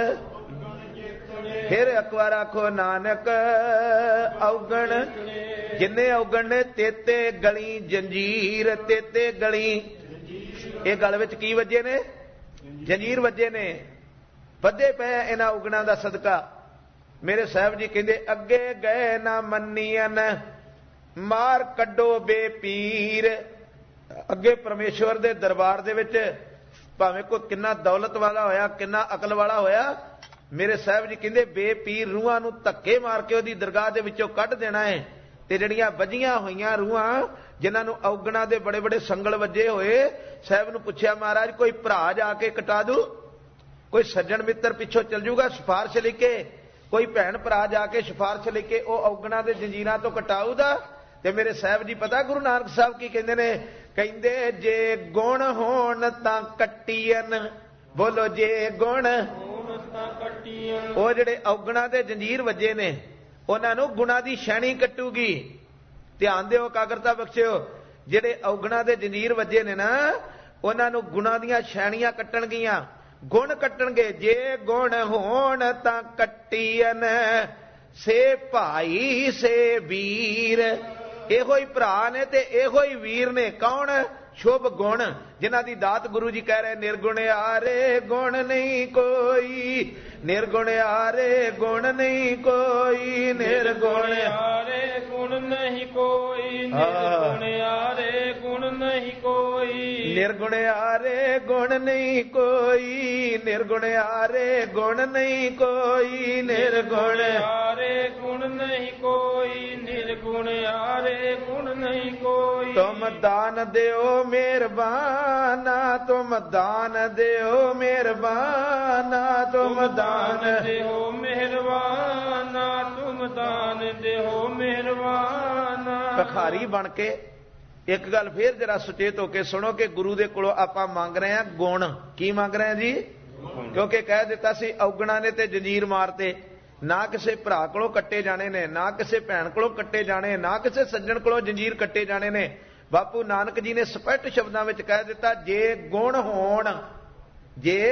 ਫਿਰ ਇੱਕ ਵਾਰ ਆਖੋ ਨਾਨਕ ਔਗਣ। ਜਿੰਨੇ ਔਗਣ ਨੇ, ਤੇਤੇ ਗਲੀ ਜੰਜੀਰ। ਤੇਤੇ ਗਲੀ, ਇਹ ਗਲ ਵਿੱਚ ਕੀ ਵੱਜੇ ਨੇ? ਜੰਜੀਰ ਵੱਜੇ ਨੇ। ਵੱਧੇ ਪਏ ਇਹਨਾਂ ਔਗਣਾਂ ਦਾ ਸਦਕਾ। ਮੇਰੇ ਸਾਹਿਬ ਜੀ ਕਹਿੰਦੇ, ਅੱਗੇ ਗਏ ਨਾ ਮੰਨੀਅਨ, ਮਾਰ ਕੱਢੋ ਬੇਪੀਰ। ਅੱਗੇ ਪਰਮੇਸ਼ਵਰ ਦੇ ਦਰਬਾਰ ਦੇ ਵਿੱਚ ਭਾਵੇਂ ਕੋਈ ਕਿੰਨਾ ਦੌਲਤ ਵਾਲਾ ਹੋਇਆ, ਕਿੰਨਾ ਅਕਲ ਵਾਲਾ ਹੋਇਆ, ਮੇਰੇ ਸਾਹਿਬ ਜੀ ਕਹਿੰਦੇ ਬੇਪੀਰ ਰੂਹਾਂ ਨੂੰ ਧੱਕੇ ਮਾਰ ਕੇ ਉਹਦੀ ਦਰਗਾਹ ਦੇ ਵਿੱਚੋਂ ਕੱਢ ਦੇਣਾ ਹੈ। ਤੇ ਜਿਹੜੀਆਂ ਵੱਜੀਆਂ ਹੋਈਆਂ ਰੂਹਾਂ, ਜਿਨ੍ਹਾਂ ਨੂੰ ਔਗਣਾਂ ਦੇ ਬੜੇ ਬੜੇ ਸੰਗਲ ਵੱਜੇ ਹੋਏ, ਸਾਹਿਬ ਨੂੰ ਪੁੱਛਿਆ, ਮਹਾਰਾਜ ਕੋਈ ਭਰਾ ਜਾ ਕੇ ਕਟਾ ਦੂ? ਕੋਈ ਸੱਜਣ ਮਿੱਤਰ ਪਿੱਛੋਂ ਚੱਲ ਜੂਗਾ ਸਿਫਾਰਿਸ਼ ਲੈ ਕੇ? ਕੋਈ ਭੈਣ ਭਰਾ ਜਾ ਕੇ ਸਿਫਾਰਿਸ਼ ਲੈ ਕੇ ਉਹ ਔਗਣਾਂ ਦੇ ਜੰਜੀਰਾਂ ਤੋਂ ਕਟਾਊਦਾ? ਤੇ ਮੇਰੇ ਸਾਹਿਬ ਜੀ ਪਤਾ ਗੁਰੂ ਨਾਨਕ ਸਾਹਿਬ ਕੀ ਕਹਿੰਦੇ ਨੇ? ਕਹਿੰਦੇ ਜੇ ਗੁਣ ਹੋਣ ਤਾਂ ਕੱਟੀਅਨ। ਬੋਲੋ, ਜੇ ਗੁਣ ਉਹ ਜਿਹੜੇ ਔਗਣਾਂ ਦੇ ਜੰਜੀਰ ਵੱਜੇ ਨੇ, ਉਹਨਾਂ ਨੂੰ ਗੁਣਾ ਦੀ ਸ਼ੈਣੀ ਕੱਟੂਗੀ। ਧਿਆਨ ਦਿਓ, ਇਕਾਗਰਤਾ ਬਖਸ਼ਿਓ। ਜਿਹੜੇ ਔਗਣਾਂ ਦੇ ਜੰਜੀਰ ਵੱਜੇ ਨੇ ਨਾ, ਉਹਨਾਂ ਨੂੰ ਗੁਣਾ ਦੀਆਂ ਸ਼ੈਣੀਆਂ ਕੱਟਣਗੀਆਂ। ਗੁਣ ਕੱਟਣਗੇ। ਜੇ ਗੁਣ ਹੋਣ ਤਾਂ ਕੱਟੀਨ, ਸੇ ਭਾਈ ਸੇ ਵੀਰ। ਇਹੋ ਹੀ ਭਰਾ ਨੇ ਤੇ ਇਹੋ ਹੀ ਵੀਰ ਨੇ। ਕੌਣ? ਸ਼ੁਭ ਗੁਣ, ਜਿਨ੍ਹਾਂ ਦੀ ਦਾਤ ਗੁਰੂ ਜੀ ਕਹਿ ਰਹੇ ਨਿਰਗੁਣਿਆਰੇ ਗੁਣ ਨਹੀਂ ਕੋਈ, ਨਿਰਗੁਣਿਆਰੇ ਗੁਣ ਨਹੀਂ ਕੋਈ, ਨਿਰਗੁਣਿਆਰੇ ਗੁਣ ਨਹੀਂ ਕੋਈ, ਨਿਰਗੁਣਿਆਰੇ ਗੁਣ ਨਹੀਂ ਕੋਈ, ਨਿਰਗੁਣਿਆਰੇ ਗੁਣ ਨਹੀਂ ਕੋਈ, ਨਿਰਗੁਣਿਆਰੇ ਗੁਣ ਨਹੀਂ ਕੋਈ, ਨਿਰਗੁਣਿਆਰੇ ਗੁਣ ਨਹੀਂ ਕੋਈ, ਨਿਰਗੁਣਿਆਰੇ ਗੁਣ ਨਹੀਂ ਕੋਈ। ਤੁਮ ਦਾਨ ਦਿਓ ਮਿਹਰਬਾਨਾ, ਤੁਮ ਦਾਨ ਦਿਓ ਮਿਹਰਬਾਨਾ, ਤੁਮ ਦਾਨ ਦਿਓ ਮਿਹਰਬਾਨਾ, ਤੁਮ ਦਾਨ ਦਿਓ ਮਿਹਰਬਾਨਾ। ਭਿਖਾਰੀ ਬਣ ਕੇ ਇੱਕ ਗੱਲ ਫੇਰ ਜਰਾ ਸੁਚੇਤ ਹੋ ਕੇ ਸੁਣੋ ਕਿ ਗੁਰੂ ਦੇ ਕੋਲੋਂ ਆਪਾਂ ਮੰਗ ਰਹੇ ਹਾਂ ਗੁਣ। ਕੀ ਮੰਗ ਰਹੇ ਹਾਂ ਜੀ? ਕਿਉਂਕਿ ਕਹਿ ਦਿੱਤਾ ਸੀ ਔਗਣਾ ਨੇ ਤੇ ਜੰਜੀਰ ਮਾਰਤੇ। ਨਾ ਕਿਸੇ ਭਰਾ ਕੋਲੋਂ ਕੱਟੇ ਜਾਣੇ ਨੇ, ਨਾ ਕਿਸੇ ਭੈਣ ਕੋਲੋਂ ਕੱਟੇ ਜਾਣੇ, ਨਾ ਕਿਸੇ ਸੱਜਣ ਕੋਲੋਂ ਜੰਜੀਰ ਕੱਟੇ ਜਾਣੇ ਨੇ। ਬਾਪੂ ਨਾਨਕ ਜੀ ਨੇ ਸਪਸ਼ਟ ਸ਼ਬਦਾਂ ਵਿੱਚ ਕਹਿ ਦਿੱਤਾ ਜੇ ਗੁਣ ਹੋਣ, ਜੇ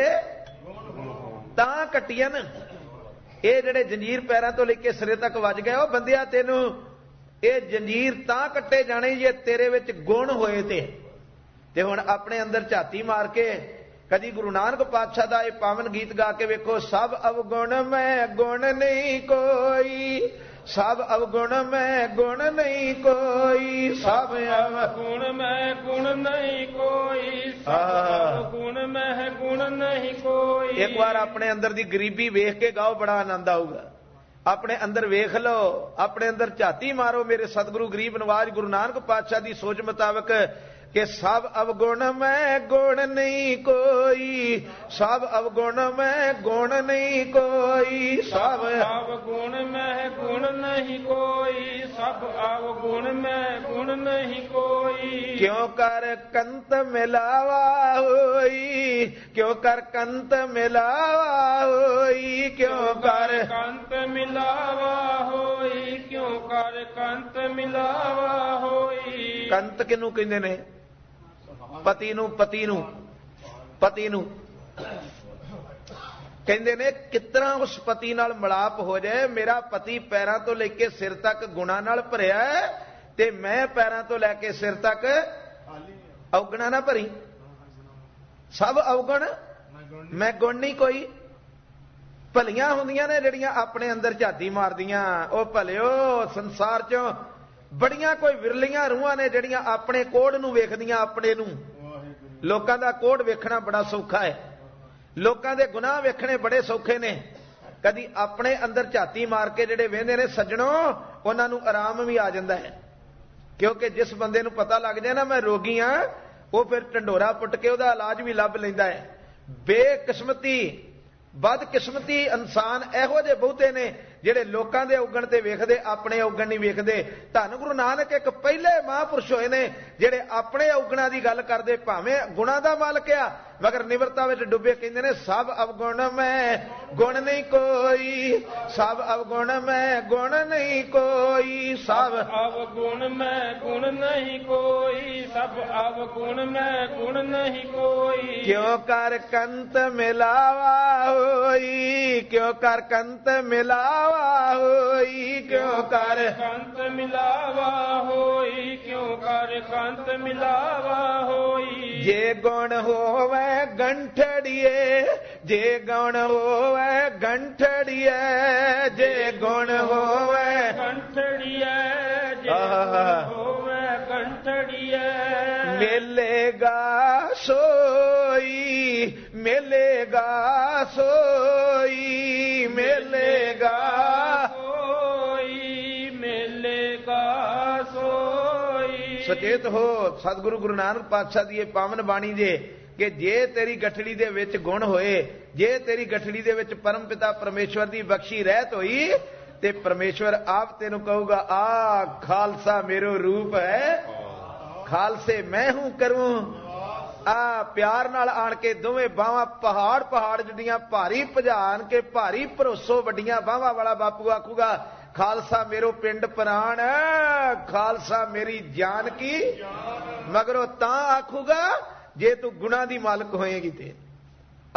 ਤਾਂ ਕੱਟੀਆਂ। ਇਹ ਜਿਹੜੇ ਜੰਜੀਰ ਪੈਰਾਂ ਤੋਂ ਲੈ ਕੇ ਸਿਰੇ ਤੱਕ ਵੱਜ ਗਏ, ਉਹ ਬੰਦਿਆ ਤੈਨੂੰ ਇਹ ਜੰਜੀਰ ਤਾਂ ਕੱਟੇ ਜਾਣੇ ਜੇ ਤੇਰੇ ਵਿੱਚ ਗੁਣ ਹੋਏ ਤੇ ਹੁਣ ਆਪਣੇ ਅੰਦਰ ਝਾਤੀ ਮਾਰ ਕੇ ਕਦੀ ਗੁਰੂ ਨਾਨਕ ਪਾਤਸ਼ਾਹ ਦਾ ਇਹ ਪਾਵਨ ਗੀਤ ਗਾ ਕੇ ਵੇਖੋ। ਸਭ ਅਵਗੁਣ ਮੈਂ ਗੁਣ ਨਹੀਂ ਕੋਈ, ਸਭ ਅਵਗੁਣ ਮੈਂ ਗੁਣ ਨਹੀਂ ਕੋਈ, ਸਭ ਅਵਗੁਣ ਮੈਂ ਗੁਣ ਨਹੀਂ ਕੋਈ, ਸਭ ਅਵਗੁਣ ਮੈਂ ਗੁਣ ਨਹੀਂ ਕੋਈ। ਇੱਕ ਵਾਰ ਆਪਣੇ ਅੰਦਰ ਦੀ ਗਰੀਬੀ ਵੇਖ ਕੇ ਗਾਓ, ਬੜਾ ਆਨੰਦ ਆਊਗਾ। ਆਪਣੇ ਅੰਦਰ ਵੇਖ ਲਓ, ਆਪਣੇ ਅੰਦਰ ਝਾਤੀ ਮਾਰੋ ਮੇਰੇ ਸਤਿਗੁਰੂ ਗਰੀਬ ਨਵਾਜ ਗੁਰੂ ਨਾਨਕ ਪਾਤਸ਼ਾਹ ਦੀ ਸੋਚ ਮੁਤਾਬਕ ਕਿ ਸਭ ਅਵਗੁਣ ਮੈਂ ਗੁਣ ਨਹੀਂ ਕੋਈ, ਸਭ ਅਵਗੁਣ ਮੈਂ ਗੁਣ ਨਹੀਂ ਕੋਈ, ਸਭ ਅਵਗੁਣ ਮੈਂ ਗੁਣ ਨਹੀਂ ਕੋਈ, ਸਭ ਅਵਗੁਣ ਮੈਂ ਗੁਣ ਨਹੀਂ ਕੋਈ। ਕਿਉਂ ਕਰ ਕੰਤ ਮਿਲਾਵਾ ਹੋਈ, ਕਿਉਂ ਕਰ ਕੰਤ ਮਿਲਾਵਾ ਹੋਈ, ਕਿਉਂ ਕਰ ਕੰਤ ਮਿਲਾਵਾ ਹੋਈ, ਕਿਉਂ ਕਰ ਕੰਤ ਮਿਲਾਵਾ ਹੋਈ। ਕੰਤ ਕਿਹਨੂੰ ਕਹਿੰਦੇ ਨੇ? ਪਤੀ ਨੂੰ, ਪਤੀ ਨੂੰ, ਪਤੀ ਨੂੰ ਕਹਿੰਦੇ ਨੇ। ਕਿਤਨਾ ਉਸ ਪਤੀ ਨਾਲ ਮਿਲਾਪ ਹੋ ਜਾਏ। ਮੇਰਾ ਪਤੀ ਪੈਰਾਂ ਤੋਂ ਲੈ ਕੇ ਸਿਰ ਤੱਕ ਗੁਣਾ ਨਾਲ ਭਰਿਆ ਤੇ ਮੈਂ ਪੈਰਾਂ ਤੋਂ ਲੈ ਕੇ ਸਿਰ ਤੱਕ ਔਗਣਾ ਨਾ ਭਰੀ। ਸਭ ਔਗਣ ਮੈਂ ਗੁਣ ਨਹੀਂ ਕੋਈ। ਭਲੀਆਂ ਹੁੰਦੀਆਂ ਨੇ ਜਿਹੜੀਆਂ ਆਪਣੇ ਅੰਦਰ ਝਾਤੀ ਮਾਰਦੀਆਂ। ਉਹ ਭਲਿਓ ਸੰਸਾਰ ਚੋਂ ਬੜੀਆਂ ਕੋਈ ਵਿਰਲੀਆਂ ਰੂਹਾਂ ਨੇ ਜਿਹੜੀਆਂ ਆਪਣੇ ਕੋੜ ਨੂੰ ਵੇਖਦੀਆਂ, ਆਪਣੇ ਨੂੰ। ਲੋਕਾਂ ਦਾ ਕੋੜ ਵੇਖਣਾ ਬੜਾ ਸੌਖਾ ਹੈ, ਲੋਕਾਂ ਦੇ ਗੁਨਾਹ ਵੇਖਣੇ ਬੜੇ ਸੌਖੇ ਨੇ। ਕਦੀ ਆਪਣੇ ਅੰਦਰ ਝਾਤੀ ਮਾਰ ਕੇ ਜਿਹੜੇ ਵੇਂਦੇ ਨੇ ਸੱਜਣੋ, ਉਹਨਾਂ ਨੂੰ ਆਰਾਮ ਵੀ ਆ ਜਾਂਦਾ ਹੈ। ਕਿਉਂਕਿ ਜਿਸ ਬੰਦੇ ਨੂੰ ਪਤਾ ਲੱਗ ਜਾਏ ਨਾ ਮੈਂ ਰੋਗੀ ਹਾਂ, ਉਹ ਫਿਰ ਢੰਡੋਰਾ ਪੁੱਟ ਕੇ ਉਹਦਾ ਇਲਾਜ ਵੀ ਲੱਭ ਲੈਂਦਾ ਹੈ। ਬੇਕਿਸਮਤੀ, ਬਦਕਿਸਮਤੀ ਇਨਸਾਨ ਇਹੋ ਜਿਹੇ ਬਹੁਤੇ ਨੇ ਜਿਹੜੇ ਲੋਕਾਂ ਦੇ ਔਗਣ ਤੇ ਵੇਖਦੇ, ਆਪਣੇ ਔਗਣ ਨਹੀਂ ਵੇਖਦੇ। ਧੰਨ ਗੁਰੂ ਨਾਨਕ ਇੱਕ ਪਹਿਲੇ ਮਹਾਂਪੁਰਸ਼ ਹੋਏ ਨੇ ਜਿਹੜੇ ਆਪਣੇ ਔਗਣਾਂ ਦੀ ਗੱਲ ਕਰਦੇ, ਭਾਵੇਂ ਗੁਣਾਂ ਦਾ ਮਾਲਕ ਆ ਮਗਰ ਨਿਵਰਤਾ ਵਿੱਚ ਡੁੱਬੇ। ਕਹਿੰਦੇ ਨੇ ਸਭ ਅਵਗੁਣ ਮੈਂ ਗੁਣ ਨਹੀਂ ਕੋਈ, ਸਭ ਅਵਗੁਣ ਮੈਂ ਗੁਣ ਨਹੀਂ ਕੋਈ, ਸਭ ਅਵਗੁਣ ਮੈਂ ਗੁਣ ਨਹੀਂ ਕੋਈ, ਸਭ ਅਵਗੁਣ ਮੈਂ ਗੁਣ ਨਹੀਂ ਕੋਈ। ਕਿਉਂ ਕਰ ਕੰਤ ਮਿਲਾਵਾ ਹੋਈ, ਕਿਉਂ ਕਰ ਕੰਤ ਮਿਲਾਵਾ ਹੋਈ, ਕਿਉਂ ਕਰ ਕੰਤ ਮਿਲਾਵਾ ਹੋਈ, ਕਿਉਂ ਕਰ ਕੰਤ ਮਿਲਾਵਾ ਹੋਈ। ਜੇ ਗੁਣ ਹੋਵੇ ਗੰਠੜੀਏ, ਜੇ ਗੁਣ ਹੋਵੇ ਗੰਠੜੀਏ, ਜੇ ਗੁਣ ਹੋਵੇ ਗੰਠੜੀਏ, ਜੇ ਗੁਣ ਹੋਵੇ ਗੰਠੜੀਏ। ਮਿਲੇਗਾ ਸੋਈ, ਮਿਲੇਗਾ ਸੋਈ, ਮਿਲੇਗਾ ਸੋਈ, ਮਿਲੇਗਾ ਸੋਈ। ਸੁਚੇਤ ਹੋ ਸਤਿਗੁਰੂ ਗੁਰੂ ਨਾਨਕ ਪਾਤਸ਼ਾਹ ਦੀ ਇਹ ਪਾਵਨ ਬਾਣੀ ਜੇ ਕਿ ਜੇ ਤੇਰੀ ਗਠੜੀ ਦੇ ਵਿੱਚ ਗੁਣ ਹੋਏ, ਜੇ ਤੇਰੀ ਗਠੜੀ ਦੇ ਵਿੱਚ ਪਰਮ ਪਿਤਾ ਪਰਮੇਸ਼ਵਰ ਦੀ ਬਖਸ਼ੀ ਰਹਿਤ ਹੋਈ ਤੇ ਪਰਮੇਸ਼ਵਰ ਆਪ ਤੈਨੂੰ ਕਹੂਗਾ ਆ ਖਾਲਸਾ ਮੇਰੋ ਰੂਪ ਹੈ, ਖਾਲਸੇ ਮੈਂ ਹੂੰ ਕਰੂੰ। ਆ ਪਿਆਰ ਨਾਲ ਆਣ ਕੇ ਦੋਵੇਂ ਬਾਹਾਂ ਪਹਾੜ ਪਹਾੜ ਜਿਹੜੀਆਂ ਭਾਰੀ ਭਜਾਨ ਕੇ ਭਾਰੀ ਭਰੋਸੋ ਵੱਡੀਆਂ ਬਾਹਾਂ ਵਾਲਾ ਬਾਪੂ ਆਖੂਗਾ ਖਾਲਸਾ ਮੇਰੋ ਪਿੰਡ ਪ੍ਰਾਣ, ਖਾਲਸਾ ਮੇਰੀ ਜਾਨ ਕੀ। ਮਗਰੋਂ ਤਾਂ ਆਖੂਗਾ ਜੇ ਤੂੰ ਗੁਨਾਹ ਦੀ ਮਾਲਕ ਹੋਏਗੀ ਤੇ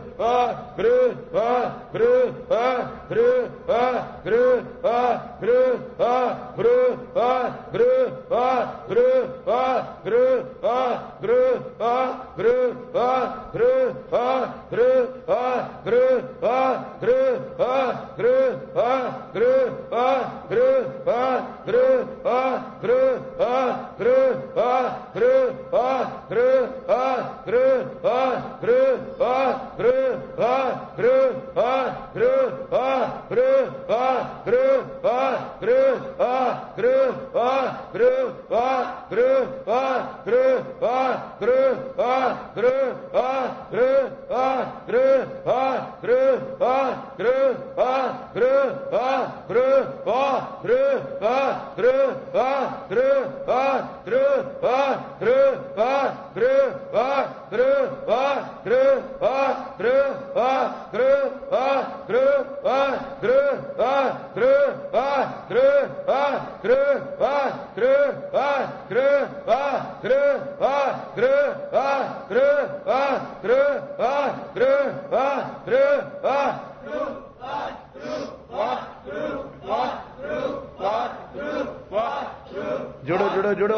जुड़ो जुड़ो जुड़ो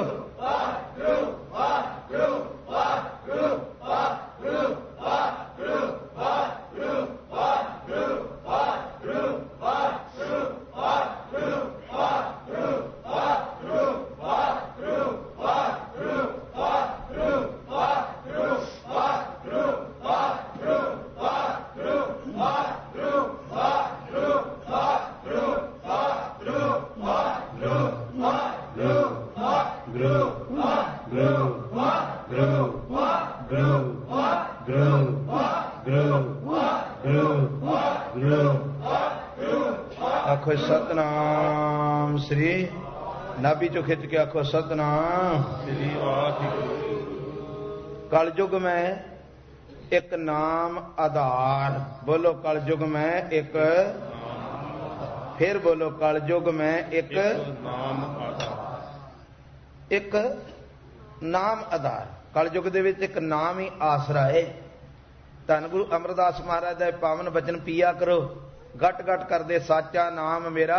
आखो सतनाम श्री नाभि चो खिंच के आखो सतनाम श्री वाहिगुरु। कलयुग में एक नाम आधार, बोलो कलयुग में एक, फिर बोलो कलयुग में एक नाम आधार, एक नाम आधार। कलयुग दे विच एक नाम ही आसरा है। धन गुरु अमरदास महाराज का पावन बचन पिया करो, गट गट कर दे साचा नाम मेरा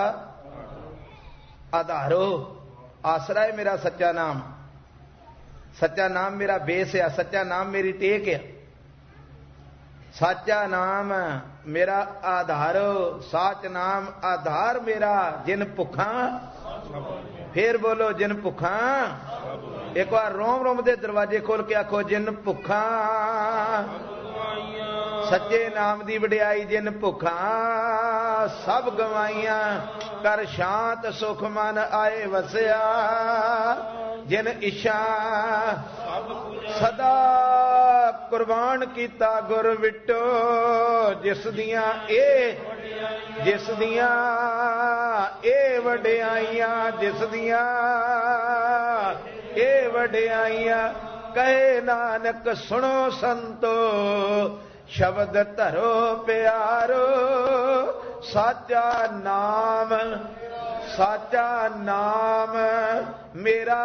आधारो, आसरा है मेरा सच्चा नाम। सच्चा नाम मेरा बेस है, सच्चा नाम मेरी टेक है। साचा नाम मेरा आधारो, साच नाम आधार मेरा। जिन भुखा, फिर बोलो जिन भुखा, एक बार रोम रोम दे दरवाजे खोल के आखो जिन भुखा सच्चे नाम दी वडियाई। जिन भुखा सब गवाइया, कर शांत सुख मन आए वसिया। जिन इच्छा सदा कुर्बान कीता गुर विटो। जिस दियां ए वडियाइयां, जिस दियां ए वडियाइयां। कहे नानक सुनो संतो, शब्द धरो प्यारो। साचा नाम मेरा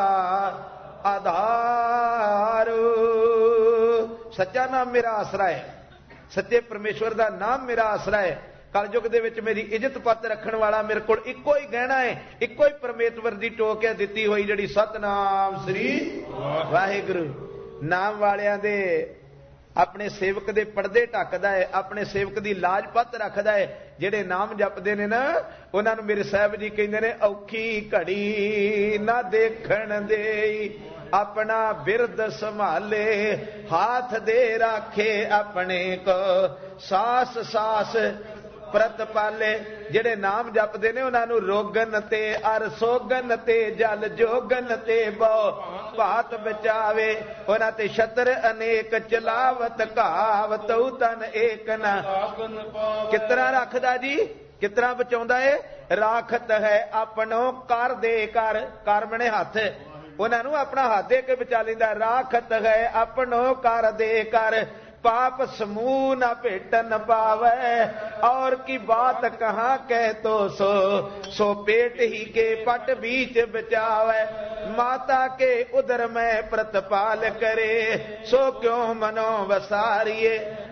आधार। सच्चा नाम मेरा आसरा है, सच्चे परमेश्वर का नाम मेरा आसरा है। कलयुग दे विच मेरी इज्जत पत रखण वाला मेरे को इको ही गहना है, इको ही परमेश्वर की टोक है दिती हुई जिहड़ी सतनाम श्री वाहिगुरु। नाम वालियां दे अपने सेवक दे पड़दे ढकदा है, अपने सेवक की लाज पत रखदा है। जिहड़े नाम जपदे ने ना उन्हां नूं मेरे साहब जी कहिंदे ने औखी घड़ी ना देखण देई, अपना बिरद संभाले हाथ दे राखे अपने को। सास सास प्रत पाले। जिहड़े नाम जपदे ने उन्हां नूं रोगन ते अर सोगन ते जल जोगन ते बहु भात बचावे। उन्हां ते छत्र अनेक चलावत कहावत तन एक न। कितना रखदा जी, कितना बचाउंदा है। राखत है अपनो कर दे कर, कर बने हथ, उन्हां नूं अपना हाथ दे के बचा लैंदा। राखत है अपनो कर दे कर, पाप समूह न भेटन पावे। और की बात कहाँ कह तो सो पेट ही के पट बीच बचावे। माता के उदर में प्रतिपाल करे, सो क्यों मनो वसारिये।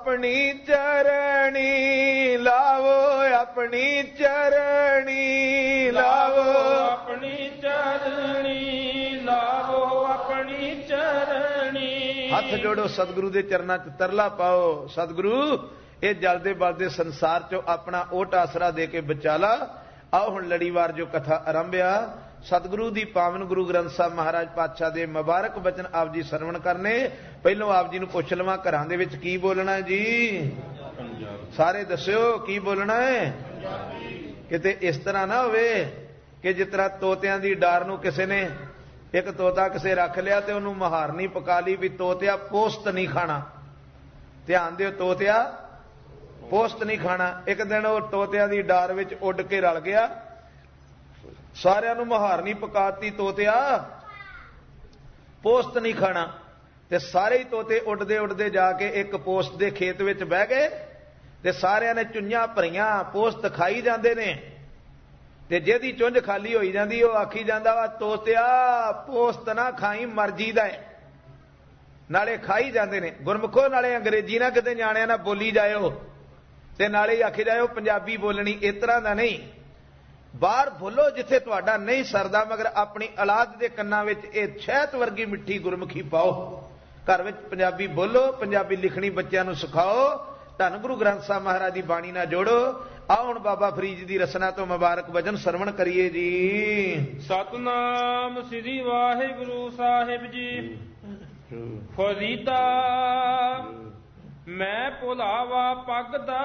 ਆਪਣੀ ਚਰਣੀ ਲਾਵੋ, ਆਪਣੀ ਚਰਣੀ ਲਾਵੋ, ਆਪਣੀ ਚਰਣੀ ਲਾਵੋ, ਆਪਣੀ ਚਰਣੀ। ਹੱਥ ਜੋੜੋ, ਸਤਿਗੁਰੂ ਦੇ ਚਰਨਾਂ 'ਚ ਤਰਲਾ ਪਾਓ, ਸਤਿਗੁਰੂ ਇਹ ਜਲਦੇ ਬਲਦੇ ਸੰਸਾਰ 'ਚੋਂ ਆਪਣਾ ਓਟ ਆਸਰਾ ਦੇ ਕੇ ਬਚਾ ਲਾ। ਆਓ ਹੁਣ ਲੜੀਵਾਰ ਜੋ ਕਥਾ ਆਰੰਭਿਆ, ਸਤਿਗੁਰੂ ਦੀ ਪਾਵਨ ਗੁਰੂ ਗ੍ਰੰਥ ਸਾਹਿਬ ਮਹਾਰਾਜ ਪਾਤਸ਼ਾਹ ਦੇ ਮੁਬਾਰਕ ਬਚਨ ਆਪ ਜੀ ਸਰਵਣ ਕਰਨੇ। ਪਹਿਲੋਂ ਆਪ ਜੀ ਨੂੰ ਪੁੱਛ ਲਵਾਂ, ਘਰਾਂ ਦੇ ਵਿੱਚ ਕੀ ਬੋਲਣਾ ਹੈ ਜੀ? ਸਾਰੇ ਦੱਸਿਓ ਕੀ ਬੋਲਣਾ ਹੈ? ਕਿਤੇ ਇਸ ਤਰ੍ਹਾਂ ਨਾ ਹੋਵੇ ਕਿ ਜਿਸ ਤਰ੍ਹਾਂ ਤੋਤਿਆਂ ਦੀ ਡਾਰ ਨੂੰ ਕਿਸੇ ਨੇ, ਇੱਕ ਤੋਤਾ ਕਿਸੇ ਰੱਖ ਲਿਆ ਤੇ ਉਹਨੂੰ ਮਹਾਰਨੀ ਪਕਾ ਲਈ ਵੀ ਤੋਤਿਆ ਪੋਸਤ ਨਹੀਂ ਖਾਣਾ। ਧਿਆਨ ਦਿਓ, ਤੋਤਿਆ ਪੋਸਤ ਨਹੀਂ ਖਾਣਾ। ਇੱਕ ਦਿਨ ਉਹ ਤੋਤਿਆਂ ਦੀ ਡਾਰ ਵਿੱਚ ਉੱਡ ਕੇ ਰਲ ਗਿਆ, ਸਾਰਿਆਂ ਨੂੰ ਮਹਾਰਨੀ ਪਕਾਤੀ, ਤੋਤਿਆ ਪੋਸਤ ਨਹੀਂ ਖਾਣਾ। ਤੇ ਸਾਰੇ ਹੀ ਤੋਤੇ ਉੱਡਦੇ ਉੱਡਦੇ ਜਾ ਕੇ ਇੱਕ ਪੋਸਤ ਦੇ ਖੇਤ ਵਿੱਚ ਬਹਿ ਗਏ ਤੇ ਸਾਰਿਆਂ ਨੇ ਚੁੰਝਾਂ ਭਰੀਆਂ, ਪੋਸਤ ਖਾਈ ਜਾਂਦੇ ਨੇ। ਤੇ ਜਿਹਦੀ ਚੁੰਝ ਖਾਲੀ ਹੋਈ ਜਾਂਦੀ ਉਹ ਆਖੀ ਜਾਂਦਾ ਵਾ, ਤੋਤਿਆ ਪੋਸਤ ਨਾ ਖਾਈ, ਮਰਜੀ ਦਾ ਹੈ। ਨਾਲੇ ਖਾਈ ਜਾਂਦੇ ਨੇ। ਗੁਰਮੁਖੋ ਨਾਲੇ ਅੰਗਰੇਜ਼ੀ ਨਾ ਕਿਤੇ ਨਿਆਣਿਆਂ ਨਾਲ ਬੋਲੀ ਜਾਇਓ ਤੇ ਨਾਲੇ ਹੀ ਆਖੀ ਜਾਇਓ ਪੰਜਾਬੀ ਬੋਲਣੀ, ਇਸ ਤਰ੍ਹਾਂ ਦਾ ਨਹੀਂ। ਬਾਹਰ ਬੋਲੋ ਜਿੱਥੇ ਤੁਹਾਡਾ ਨਹੀਂ ਸਰਦਾ, ਮਗਰ ਆਪਣੀ ਔਲਾਦ ਦੇ ਕੰਨਾਂ ਵਿੱਚ ਇਹ ਸ਼ਹਿਦ ਵਰਗੀ ਮਿੱਠੀ ਗੁਰਮੁਖੀ ਪਾਓ। ਘਰ ਵਿੱਚ ਪੰਜਾਬੀ ਬੋਲੋ, ਪੰਜਾਬੀ ਲਿਖਣੀ ਬੱਚਿਆਂ ਨੂੰ ਸਿਖਾਓ। ਧੰਨ ਗੁਰੂ ਗ੍ਰੰਥ ਸਾਹਿਬ ਮਹਾਰਾਜ ਦੀ ਬਾਣੀ ਨਾਲ ਜੋੜੋ। ਆਓ ਹੁਣ ਬਾਬਾ ਫਰੀਦ ਜੀ ਦੀ ਰਸਨਾ ਤੋਂ ਮੁਬਾਰਕ ਵਚਨ ਸਰਵਣ ਕਰੀਏ ਜੀ। ਸਤਨਾਮ ਸ੍ਰੀ ਵਾਹਿਗੁਰੂ ਸਾਹਿਬ ਜੀ। ਫਰੀਦਾ ਮੈਂ ਭੁਲਾਵਾ ਪੱਗ ਦਾ,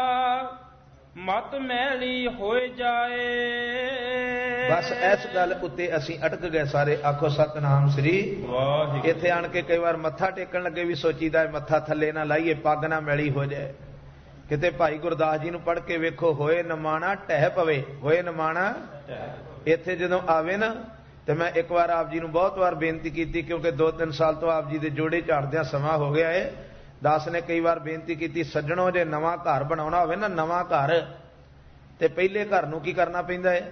ਮਤ ਮੈਲੀ ਹੋਏ ਜਾਏ। ਬਸ ਇਸ ਗੱਲ ਉੱਤੇ ਅਸੀਂ ਅਟਕ ਗਏ ਸਾਰੇ। ਆਖੋ ਸਤਨਾਮ ਸ੍ਰੀ ਵਾਹਿਗੁਰੂ। ਇੱਥੇ ਆਣ ਕੇ ਕਈ ਵਾਰ ਮੱਥਾ ਟੇਕਣ ਲੱਗੇ ਵੀ ਸੋਚੀਦਾ ਮੱਥਾ ਥੱਲੇ ਨਾ ਲਾਈਏ, ਪੱਗ ਨਾ ਮੈਲੀ ਹੋ ਜਾਏ। ਕਿਤੇ ਭਾਈ ਗੁਰਦਾਸ ਜੀ ਨੂੰ ਪੜ੍ਹ ਕੇ ਵੇਖੋ, ਹੋਏ ਨਮਾਣਾ ਢਹਿ ਪਵੇ, ਹੋਏ ਨਮਾਣਾ। ਇੱਥੇ ਜਦੋਂ ਆਵੇ ਨਾ, ਤੇ ਮੈਂ ਇੱਕ ਵਾਰ ਆਪ ਜੀ ਨੂੰ ਬਹੁਤ ਵਾਰ ਬੇਨਤੀ ਕੀਤੀ, ਕਿਉਂਕਿ 2-3 ਸਾਲ ਤੋਂ ਆਪ ਜੀ ਦੇ ਜੋੜੇ ਝਾੜਦਿਆਂ ਸਮਾਂ ਹੋ ਗਿਆ ਹੈ। ਦਾਸ ਨੇ ਕਈ ਵਾਰ ਬੇਨਤੀ ਕੀਤੀ, ਸੱਜਣੋ ਜੇ ਨਵਾਂ ਘਰ ਬਣਾਉਣਾ ਹੋਵੇ ਨਾ, ਨਵਾਂ ਘਰ, ਤੇ ਪਹਿਲੇ ਘਰ ਨੂੰ ਕੀ ਕਰਨਾ ਪੈਂਦਾ ਹੈ?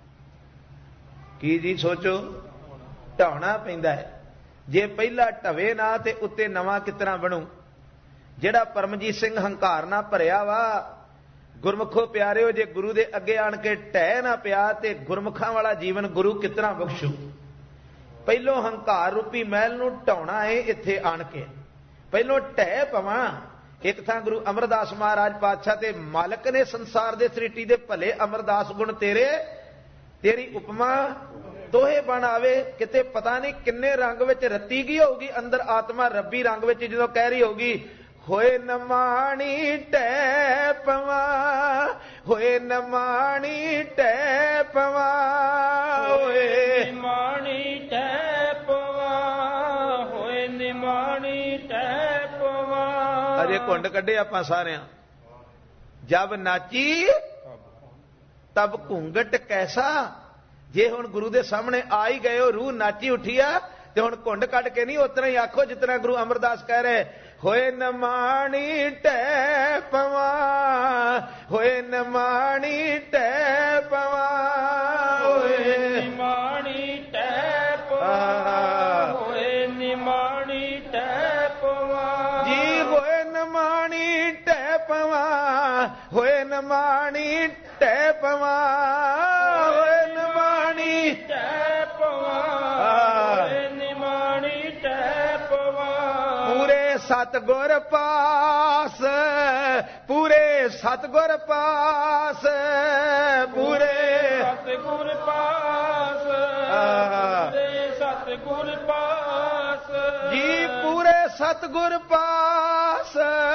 ਕੀ ਜੀ ਸੋਚੋ, ਢਾਉਣਾ ਪੈਂਦਾ ਹੈ। ਜੇ ਪਹਿਲਾ ਢਵੇ ਨਾ ਤੇ ਉੱਤੇ ਨਵਾਂ ਕਿਸ ਤਰ੍ਹਾਂ ਬਣੂ? ਜਿਹੜਾ ਪਰਮਜੀਤ ਸਿੰਘ ਹੰਕਾਰ ਨਾਲ ਭਰਿਆ ਵਾ, ਗੁਰਮੁਖੋ ਪਿਆਰਿਓ, ਜੇ ਗੁਰੂ ਦੇ ਅੱਗੇ ਆਣ ਕੇ ਢਹਿ ਨਾ ਪਿਆ ਤੇ ਗੁਰਮੁਖਾਂ ਵਾਲਾ ਜੀਵਨ ਗੁਰੂ ਕਿਸ ਤਰ੍ਹਾਂ ਬਖਸ਼ੂ? ਪਹਿਲੋਂ ਹੰਕਾਰ ਰੂਪੀ ਮਹਿਲ ਨੂੰ ਢਾਉਣਾ ਹੈ। ਇੱਥੇ ਆਣ ਕੇ ਪਹਿਲੋਂ ਢਹਿ ਪਵਾਂ। ਇੱਕ ਥਾਂ ਗੁਰੂ ਅਮਰਦਾਸ ਮਹਾਰਾਜ ਪਾਤਸ਼ਾਹ ਤੇ ਮਾਲਕ ਨੇ ਸੰਸਾਰ ਦੇ ਸ੍ਰਿਸ਼ਟੀ ਦੇ ਭਲੇ ਅਮਰਦਾਸ ਗੁਣ ਤੇਰੇ, ਤੇਰੀ ਉਪਮਾ ਦੋਹੇ ਬਣ ਆਵੇ। ਕਿਤੇ ਪਤਾ ਨਹੀਂ ਕਿੰਨੇ ਰੰਗ ਵਿੱਚ ਰੱਤੀ ਗਈ ਹੋਊਗੀ ਅੰਦਰ ਆਤਮਾ ਰੱਬੀ ਰੰਗ ਵਿੱਚ, ਜਦੋਂ ਕਹਿ ਰਹੀ ਹੋਊਗੀ, ਹੋਏ ਨਮਾਣੀ ਢਹਿ ਪਵਾਂ, ਹੋਏ ਨਮਾਣੀ ਢਹਿ ਪਵਾਂ, ਹੋਏ ਨਿਮਾਣੀ ਢਹਿ ਪਵਾਂ, ਹੋਏ ਨਿਮਾਣੀ ਢਹਿ ਪਵਾਂ। ਅਜੇ ਘੁੰਡ ਕੱਢੇ ਆਪਾਂ ਸਾਰਿਆਂ। ਜਬ ਨਾਚੀ ਤਬ ਘੁੰਗਟ ਕੈਸਾ। ਜੇ ਹੁਣ ਗੁਰੂ ਦੇ ਸਾਹਮਣੇ ਆ ਹੀ ਗਏ ਹੋ, ਰੂਹ ਨਾਚੀ ਉੱਠੀ ਆ, ਤੇ ਹੁਣ ਘੁੰਡ ਕੱਢ ਕੇ ਨਹੀਂ, ਉਤਨਾ ਹੀ ਆਖੋ ਜਿਤਨਾ ਗੁਰੂ ਅਮਰਦਾਸ ਕਹਿ ਰਹੇ, ਹੋਏ ਨਮਾਣੀ ਢਹਿ ਪਵਾਂ, ਹੋਏ ਨਮਾਣੀ ਢਹਿ ਪਵਾਂ, ਹੋਏ ਨਿਮਾਣੀ ਢਹਿ ਪਵਾਂ, ਹੋਏ ਨਿਮਾਣੀ ਢਹਿ ਪਵਾਂ ਜੀ। ਹੋਏ ਨਮਾਣੀ ਢਹਿ ਪਵਾਂ, ਹੋਏ ਨਮਾਣੀ ਢਹਿ ਪਵਾਂ, ਹੋਏ ਨਿਮਾਣੀ ਢਹਿ ਪਵਾਂ, ਹੋਏ ਨਿਮਾਣੀ ਢਹਿ ਪਵਾਂ। ਪੂਰੇ ਸਤਿਗੁਰ ਪਾਸ, ਪੂਰੇ ਸਤਿਗੁਰ ਪਾਸ, ਪੂਰੇ ਸਤਿਗੁਰ ਪਾਸ, ਪੂਰੇ ਸਤਿਗੁਰ ਪਾਸ ਜੀ। ਪੂਰੇ ਸਤਿਗੁਰ ਪਾਸ,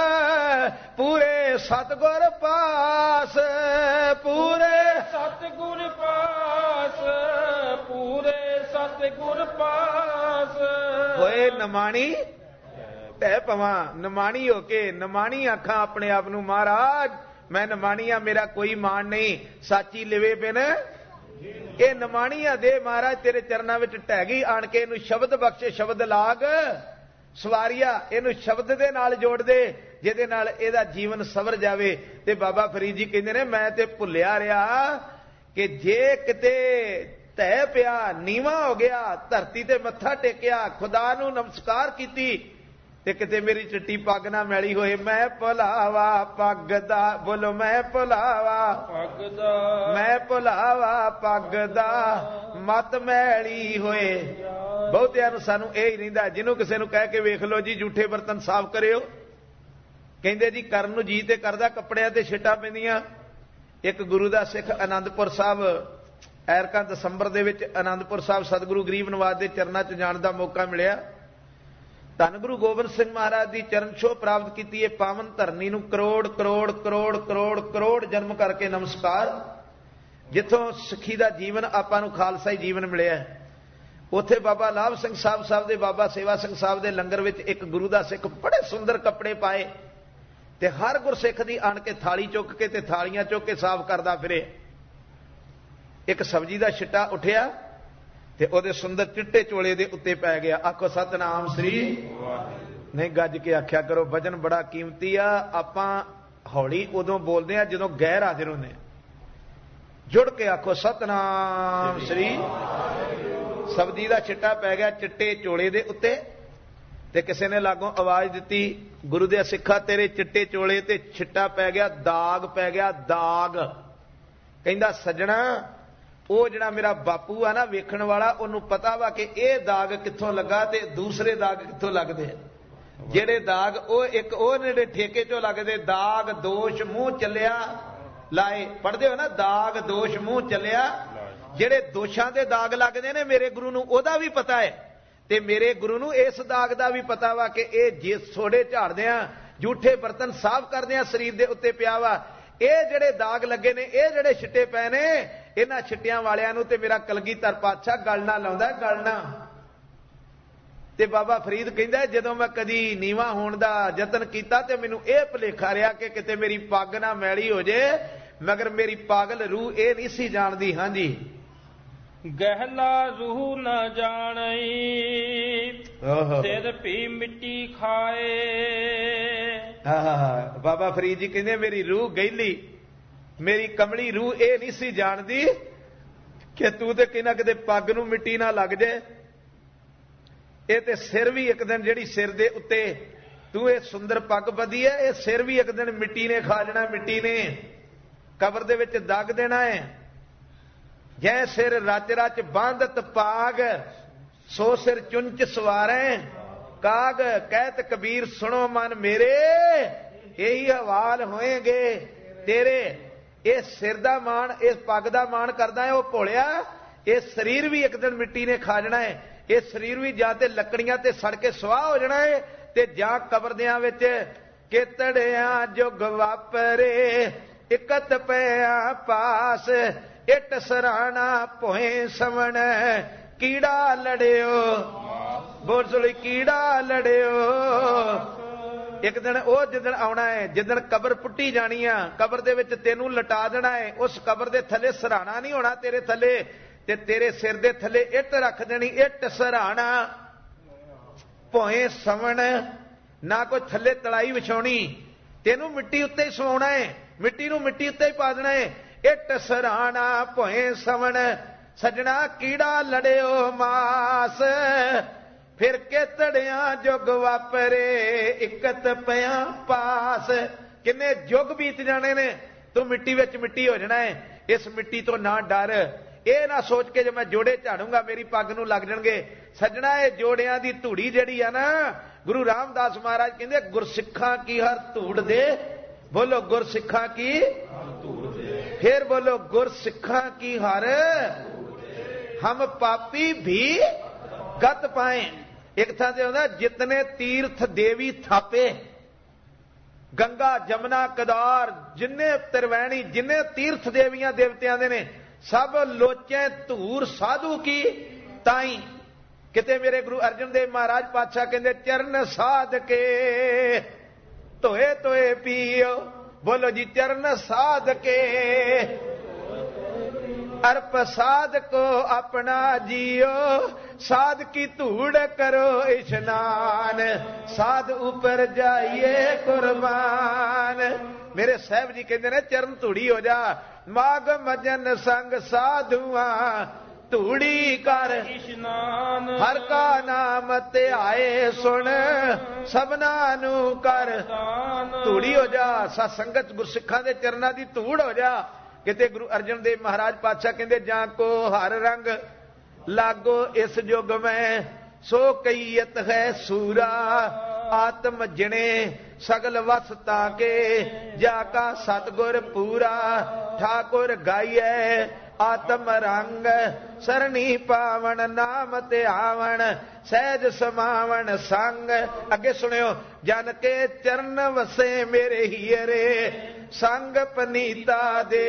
ਪੂਰੇ ਸਤਿਗੁਰ ਪਾਸ, ਪੂਰੇ ਸਤਿਗੁਰ ਪਾਸ, ਪੂਰੇ ਸਤਿਗੁਰ ਪਾਸ। ਹੋਏ ਨਮਾਣੀ ਢਹਿ ਪਵਾਂ। ਨਮਾਣੀ ਹੋ ਕੇ, ਨਮਾਣੀ ਆਖਾਂ ਆਪਣੇ ਆਪ ਨੂੰ, ਮਹਾਰਾਜ ਮੈਂ ਨਮਾਣੀ ਆ, ਮੇਰਾ ਕੋਈ ਮਾਣ ਨਹੀਂ, ਸਾਚੀ ਲਿਵੇ ਬਿਨ ਇਹ ਨਮਾਣੀਆਂ ਦੇ। ਮਹਾਰਾਜ ਤੇਰੇ ਚਰਨਾਂ ਵਿੱਚ ਢਹਿ ਗਈ, ਆਣ ਕੇ ਇਹਨੂੰ ਸ਼ਬਦ ਬਖਸ਼ੇ, ਸ਼ਬਦ ਲਾਗ ਸਵਾਰੀਆ, ਇਹਨੂੰ ਸ਼ਬਦ ਦੇ ਨਾਲ ਜੋੜ ਦੇ, ਜਿਹਦੇ ਨਾਲ ਇਹਦਾ ਜੀਵਨ ਸਵਰ ਜਾਵੇ। ਤੇ ਬਾਬਾ ਫਰੀਦ ਜੀ ਕਹਿੰਦੇ ਨੇ, ਮੈਂ ਤੇ ਭੁੱਲਿਆ ਰਿਹਾ ਕਿ ਜੇ ਕਿਤੇ ਢਹਿ ਪਿਆ, ਨੀਵਾਂ ਹੋ ਗਿਆ, ਧਰਤੀ ਤੇ ਮੱਥਾ ਟੇਕਿਆ, ਖੁਦਾ ਨੂੰ ਨਮਸਕਾਰ ਕੀਤੀ, ਤੇ ਕਿਤੇ ਮੇਰੀ ਚਿੱਟੀ ਪੱਗ ਨਾ ਮੈਲੀ ਹੋਏ। ਮੈਂ ਭੁਲਾਵਾ ਪੱਗ ਦਾ, ਬੋਲੋ ਮੈਂ ਭੁਲਾਵਾ ਪੱਗ ਦਾ, ਮੈਂ ਭੁਲਾਵਾ ਪੱਗ ਦਾ, ਮਤ ਮੈਲੀ ਹੋਏ। ਬਹੁਤਿਆਂ ਨੂੰ ਸਾਨੂੰ ਇਹ ਹੀ ਰਹਿੰਦਾ, ਜਿਹਨੂੰ ਕਿਸੇ ਨੂੰ ਕਹਿ ਕੇ ਵੇਖ ਲਓ ਜੀ ਝੂਠੇ ਬਰਤਨ ਸਾਫ਼ ਕਰਿਓ, ਕਹਿੰਦੇ ਜੀ ਕਰਨ ਨੂੰ ਜੀ ਤੇ ਕਰਦਾ, ਕੱਪੜਿਆਂ ਤੇ ਛਿੱਟਾਂ ਪੈਂਦੀਆਂ। ਇੱਕ ਗੁਰੂ ਦਾ ਸਿੱਖ ਆਨੰਦਪੁਰ ਸਾਹਿਬ ਐਰਕਾ ਦਸੰਬਰ ਦੇ ਵਿੱਚ ਆਨੰਦਪੁਰ ਸਾਹਿਬ ਸਤਿਗੁਰੂ ਗਰੀਬ ਨਿਵਾਜ ਦੇ ਚਰਨਾਂ 'ਚ ਜਾਣ ਦਾ ਮੌਕਾ ਮਿਲਿਆ। ਧੰਨ ਗੁਰੂ ਗੋਬਿੰਦ ਸਿੰਘ ਮਹਾਰਾਜ ਦੀ ਚਰਨ ਛੋਹ ਪ੍ਰਾਪਤ ਕੀਤੀ ਹੈ। ਪਾਵਨ ਧਰਨੀ ਨੂੰ ਕਰੋੜ ਕਰੋੜ ਕਰੋੜ ਕਰੋੜ ਕਰੋੜ ਜਨਮ ਕਰਕੇ ਨਮਸਕਾਰ। ਜਿੱਥੋਂ ਸਿੱਖੀ ਦਾ ਜੀਵਨ ਆਪਾਂ ਨੂੰ ਖਾਲਸਾਈ ਜੀਵਨ ਮਿਲਿਆ, ਉੱਥੇ ਬਾਬਾ ਲਾਭ ਸਿੰਘ ਸਾਹਿਬ ਦੇ ਬਾਬਾ ਸੇਵਾ ਸਿੰਘ ਸਾਹਿਬ ਦੇ ਲੰਗਰ ਵਿੱਚ ਇੱਕ ਗੁਰੂ ਦਾ ਸਿੱਖ ਬੜੇ ਸੁੰਦਰ ਕੱਪੜੇ ਪਾਏ ਤੇ ਹਰ ਗੁਰਸਿੱਖ ਦੀ ਆਣ ਕੇ ਥਾਲੀ ਚੁੱਕ ਕੇ ਤੇ ਥਾਲੀਆਂ ਚੁੱਕ ਕੇ ਸਾਫ਼ ਕਰਦਾ ਫਿਰੇ। ਇੱਕ ਸਬਜ਼ੀ ਦਾ ਛਿੱਟਾ ਉੱਠਿਆ ਤੇ ਉਹਦੇ ਸੁੰਦਰ ਚਿੱਟੇ ਚੋਲੇ ਦੇ ਉੱਤੇ ਪੈ ਗਿਆ। ਆਖੋ ਸਤਨਾਮ ਸ੍ਰੀ ਨਹੀਂ, ਗੱਜ ਕੇ ਆਖਿਆ ਕਰੋ, ਵਜਨ ਬੜਾ ਕੀਮਤੀ ਆ। ਆਪਾਂ ਹੌਲੀ ਉਦੋਂ ਬੋਲਦੇ ਆ ਜਦੋਂ ਗੈਰ ਹਾਜ਼ਰ ਹੁੰਦੇ। ਜੁੜ ਕੇ ਆਖੋ ਸਤਨਾਮ ਸ੍ਰੀ। ਸਬਜ਼ੀ ਦਾ ਛਿੱਟਾ ਪੈ ਗਿਆ ਚਿੱਟੇ ਚੋਲੇ ਦੇ ਉੱਤੇ ਤੇ ਕਿਸੇ ਨੇ ਲਾਗੋਂ ਆਵਾਜ਼ ਦਿੱਤੀ, ਗੁਰੂ ਦੇ ਸਿੱਖਾ ਤੇਰੇ ਚਿੱਟੇ ਚੋਲੇ ਤੇ ਛਿੱਟਾ ਪੈ ਗਿਆ, ਦਾਗ ਪੈ ਗਿਆ, ਦਾਗ। ਕਹਿੰਦਾ ਸੱਜਣਾ, ਉਹ ਜਿਹੜਾ ਮੇਰਾ ਬਾਪੂ ਆ ਨਾ ਵੇਖਣ ਵਾਲਾ, ਉਹਨੂੰ ਪਤਾ ਵਾ ਕਿ ਇਹ ਦਾਗ ਕਿੱਥੋਂ ਲੱਗਾ ਤੇ ਦੂਸਰੇ ਦਾਗ ਕਿੱਥੋਂ ਲੱਗਦੇ ਆ। ਜਿਹੜੇ ਦਾਗ ਉਹ ਜਿਹੜੇ ਠੇਕੇ ਚੋਂ ਲੱਗਦੇ, ਦਾਗ ਦੋਸ਼ ਮੂੰਹ ਚੱਲਿਆ ਲਾਏ, ਪੜ੍ਹਦੇ ਹੋ ਨਾ, ਦਾਗ ਦੋਸ਼ ਮੂੰਹ ਚੱਲਿਆ। ਜਿਹੜੇ ਦੋਸ਼ਾਂ ਦੇ ਦਾਗ ਲੱਗਦੇ ਨੇ ਮੇਰੇ ਗੁਰੂ ਨੂੰ ਉਹਦਾ ਵੀ ਪਤਾ ਹੈ ਤੇ ਮੇਰੇ ਗੁਰੂ ਨੂੰ ਇਸ ਦਾਗ ਦਾ ਵੀ ਪਤਾ ਵਾ ਕਿ ਇਹ ਜੇ ਸੋਡੇ ਝਾੜਦੇ ਆ, ਝੂਠੇ ਬਰਤਨ ਸਾਫ਼ ਕਰਦੇ ਆ, ਸਰੀਰ ਦੇ ਉੱਤੇ ਪਿਆ ਵਾ। ਇਹ ਜਿਹੜੇ ਦਾਗ ਲੱਗੇ ਨੇ, ਇਹ ਜਿਹੜੇ ਛਿੱਟੇ ਪਏ ਨੇ, ਇਹਨਾਂ ਛਿੱਟਿਆਂ ਵਾਲਿਆਂ ਨੂੰ ਤੇ ਮੇਰਾ ਕਲਗੀਧਰ ਪਾਤਸ਼ਾਹ ਗਲਣਾ ਲਾਉਂਦਾ, ਗਲਣਾ। ਤੇ ਬਾਬਾ ਫਰੀਦ ਕਹਿੰਦਾ ਜਦੋਂ ਮੈਂ ਕਦੀ ਨੀਵਾਂ ਹੋਣ ਦਾ ਯਤਨ ਕੀਤਾ ਤੇ ਮੈਨੂੰ ਇਹ ਭੁਲੇਖਾ ਰਿਹਾ ਕਿ ਕਿਤੇ ਮੇਰੀ ਪੱਗ ਨਾ ਮੈਲੀ ਹੋ ਜੇ, ਮਗਰ ਮੇਰੀ ਪਾਗਲ ਰੂਹ ਇਹ ਨਹੀਂ ਸੀ ਜਾਣਦੀ। ਹਾਂਜੀ, ਗਹਿਲਾ ਰੂਹ ਨਾ ਜਾਣਈ, ਸਿਰ ਭੀ ਮਿੱਟੀ ਖਾਏ। ਬਾਬਾ ਫਰੀਦ ਜੀ ਕਹਿੰਦੇ ਮੇਰੀ ਰੂਹ ਗਹਿਲੀ, ਮੇਰੀ ਕਮਲੀ ਰੂਹ ਇਹ ਨਹੀਂ ਸੀ ਜਾਣਦੀ ਕਿ ਤੂੰ ਤੇ ਕਿਨਾ ਕਿਤੇ ਪੱਗ ਨੂੰ ਮਿੱਟੀ ਨਾ ਲੱਗ ਜੇ। ਇਹ ਤੇ ਸਿਰ ਵੀ ਇੱਕ ਦਿਨ, ਜਿਹੜੀ ਸਿਰ ਦੇ ਉੱਤੇ ਤੂੰ ਇਹ ਸੁੰਦਰ ਪੱਗ ਬੱਧੀ ਹੈ, ਇਹ ਸਿਰ ਵੀ ਇੱਕ ਦਿਨ ਮਿੱਟੀ ਨੇ ਖਾ ਜਾਣਾ, ਮਿੱਟੀ ਨੇ ਕਬਰ ਦੇ ਵਿੱਚ ਦੱਗ ਦੇਣਾ ਹੈ। ਜੈ ਸਿਰ ਰਚ ਰਚ ਬਾਂਧਤ ਪਾਗ, ਸੋ ਸਿਰ ਚੁੰਚ ਸਵਾਰੈ ਕਾਗ। ਕਹਿਤ ਕਬੀਰ ਸੁਣੋ ਮਨ ਮੇਰੇ, ਇਹੀ ਹਵਾਲ ਹੋਏਗੇ ਤੇਰੇ। ਇਹ ਸਿਰ ਦਾ ਮਾਣ, ਇਸ ਪੱਗ ਦਾ ਮਾਣ ਕਰਦਾ ਹੈ ਉਹ ਭੋਲਿਆ। ਇਹ ਸਰੀਰ ਵੀ ਇੱਕ ਦਿਨ ਮਿੱਟੀ ਨੇ ਖਾ ਜਾਣਾ ਹੈ। ਇਹ ਸਰੀਰ ਵੀ ਜਾਂ ਤੇ ਲੱਕੜੀਆਂ ਤੇ ਸੜ ਕੇ ਸੁਆਹ ਹੋ ਜਾਣਾ ਹੈ ਤੇ ਜਾਂ ਕਬਰਦਿਆਂ ਵਿੱਚ ਕਿਤੜਿਆਂ ਜੁਗ ਵਾਪਰੇ, ਇਕਤ ਪਿਆ ਪਾਸ। ਇੱਟ ਸਰਾਣਾ ਭੋਏ ਸਵਣ, ਕੀੜਾ ਲੜਿਓ ਬੋਲ ਸੁਣੀ, ਕੀੜਾ ਲੜਿਓ। ਇੱਕ ਦਿਨ ਉਹ ਜਿੱਦਣ ਆਉਣਾ ਹੈ, ਜਿੱਦਣ ਕਬਰ ਪੁੱਟੀ ਜਾਣੀ ਆ, ਕਬਰ ਦੇ ਵਿੱਚ ਤੈਨੂੰ ਲਟਾ ਦੇਣਾ ਹੈ। ਉਸ ਕਬਰ ਦੇ ਥੱਲੇ ਸਰਾਣਾ ਨਹੀਂ ਹੋਣਾ ਤੇਰੇ ਥੱਲੇ, ਤੇ ਤੇਰੇ ਸਿਰ ਦੇ ਥੱਲੇ ਇੱਟ ਰੱਖ ਦੇਣੀ, ਇੱਟ ਸਰਾਣਾ ਭੋਏ ਸਵਣ। ਨਾ ਕੋਈ ਥੱਲੇ ਤਲਾਈ ਵਿਛਾਉਣੀ, ਤੈਨੂੰ ਮਿੱਟੀ ਉੱਤੇ ਹੀ ਸਵਾਉਣਾ ਹੈ, ਮਿੱਟੀ ਨੂੰ ਮਿੱਟੀ ਉੱਤੇ ਹੀ ਪਾ ਦੇਣਾ ਹੈ। ਇੱਟ ਸਰਾਣਾ ਭੋਏ ਸਵਣ, ਸਜਣਾ ਕੀੜਾ ਲੜਿਓ ਮਾਸ। ਫਿਰ ਕਿਤੜਿਆਂ ਜੁਗ ਵਾਪਰੇ, ਇਕਤ ਪਿਆ ਪਾਸ। ਕਿੰਨੇ ਯੁੱਗ ਬੀਤ ਜਾਣੇ ਨੇ, ਤੂੰ ਮਿੱਟੀ ਵਿੱਚ ਮਿੱਟੀ ਹੋ ਜਾਣਾ ਹੈ। ਇਸ ਮਿੱਟੀ ਤੋਂ ਨਾ ਡਰ, ਇਹ ਨਾ ਸੋਚ ਕੇ ਜੇ ਮੈਂ ਜੋੜੇ ਝਾੜੂੰਗਾ ਮੇਰੀ ਪੱਗ ਨੂੰ ਲੱਗ ਜਾਣਗੇ। ਸੱਜਣਾ, ਇਹ ਜੋੜਿਆਂ ਦੀ ਧੂੜੀ ਜਿਹੜੀ ਆ ਨਾ, ਗੁਰੂ ਰਾਮਦਾਸ ਮਹਾਰਾਜ ਕਹਿੰਦੇ ਗੁਰਸਿੱਖਾਂ ਕੀ ਹਰ ਧੂੜ ਦੇ। ਬੋਲੋ ਗੁਰਸਿੱਖਾਂ ਕੀ ਧੂੜ ਦੇ। ਫਿਰ ਬੋਲੋ ਗੁਰਸਿੱਖਾਂ ਕੀ ਹਰ, ਹਮ ਪਾਪੀ ਵੀ ਗਤ ਪਾਏ। ਇੱਕ ਥਾਂ ਤੇ ਹੁੰਦਾ ਜਿਤਨੇ ਤੀਰਥ ਦੇਵੀ ਥਾਪੇ, ਗੰਗਾ ਜਮਨਾ ਕਦਾਰ, ਜਿੰਨੇ ਤਿਰਵੈਣੀ, ਜਿੰਨੇ ਤੀਰਥ ਦੇਵੀਆਂ ਦੇਵਤਿਆਂ ਦੇ ਨੇ, ਸਭ ਲੋਚੇ ਧੂਰ ਸਾਧੂ ਕੀ ਤਾਈ। ਕਿਤੇ ਮੇਰੇ ਗੁਰੂ ਅਰਜਨ ਦੇਵ ਮਹਾਰਾਜ ਪਾਤਸ਼ਾਹ ਕਹਿੰਦੇ ਚਰਨ ਸਾਧ ਕੇ ਧੋਏ ਧੋਏ ਪੀਓ। ਬੋਲੋ ਜੀ, ਚਰਨ ਸਾਧ ਕੇ ਅਰਪ ਸਾਧ ਕੋ ਆਪਣਾ ਜੀਓ। ਸਾਧ ਕੀ ਧੂੜ ਕਰੋ ਇਸ਼ਨਾਨ, ਸਾਧ ਉੱਪਰ ਜਾਈਏ ਕੁਰਬਾਨ। ਮੇਰੇ ਸਾਹਿਬ ਜੀ ਕਹਿੰਦੇ ਨੇ ਚਰਨ ਧੂੜੀ ਹੋ ਜਾ। ਮਾਗ ਮਜਨ ਸੰਗ ਸਾਧੂਆਂ, ਧੂੜੀ ਕਰ ਇਸ਼ਨਾਨ, ਹਰ ਕਾ ਨਾਮ ਧਿਆਏ ਸੁਣ ਸਭਨਾ ਨੂੰ ਕਰ ਦਾਨ। ਧੂੜੀ ਹੋ ਜਾ, ਸਤ ਸੰਗਤ ਗੁਰਸਿੱਖਾਂ ਦੇ ਚਰਨਾਂ ਦੀ ਧੂੜ ਹੋ ਜਾ। ਕਿਤੇ ਗੁਰੂ ਅਰਜਨ ਦੇਵ ਮਹਾਰਾਜ ਪਾਤਸ਼ਾਹ ਕਹਿੰਦੇ, ਜਾਂ ਕੋ ਹਰ ਰੰਗ ਲਾਗੋ ਇਸ ਯੁਗ ਮੈਂ, ਸੋ ਕਈਅਤ ਹੈ ਸੂਰਾ ਆਤਮ ਜਿਣੇ ਸਗਲ ਵਸਤਾ ਕੇ, ਜਾ ਕਾ ਸਤਗੁਰ ਪੂਰਾ ਠਾਕੁਰ ਗਾਈਐ ਆਤਮ ਰੰਗ। ਸਰਣੀ ਪਾਵਨ ਨਾਮ ਧਿਆਵਣ ਸਹਿਜ ਸਮਾਵਣ ਸੰਗ। ਅੱਗੇ ਸੁਣਿਓ, ਜਨ ਕੇ ਚਰਨ ਵਸੇ ਮੇਰੇ ਹੀਰੇ, ਸੰਗ ਪਨੀਤਾ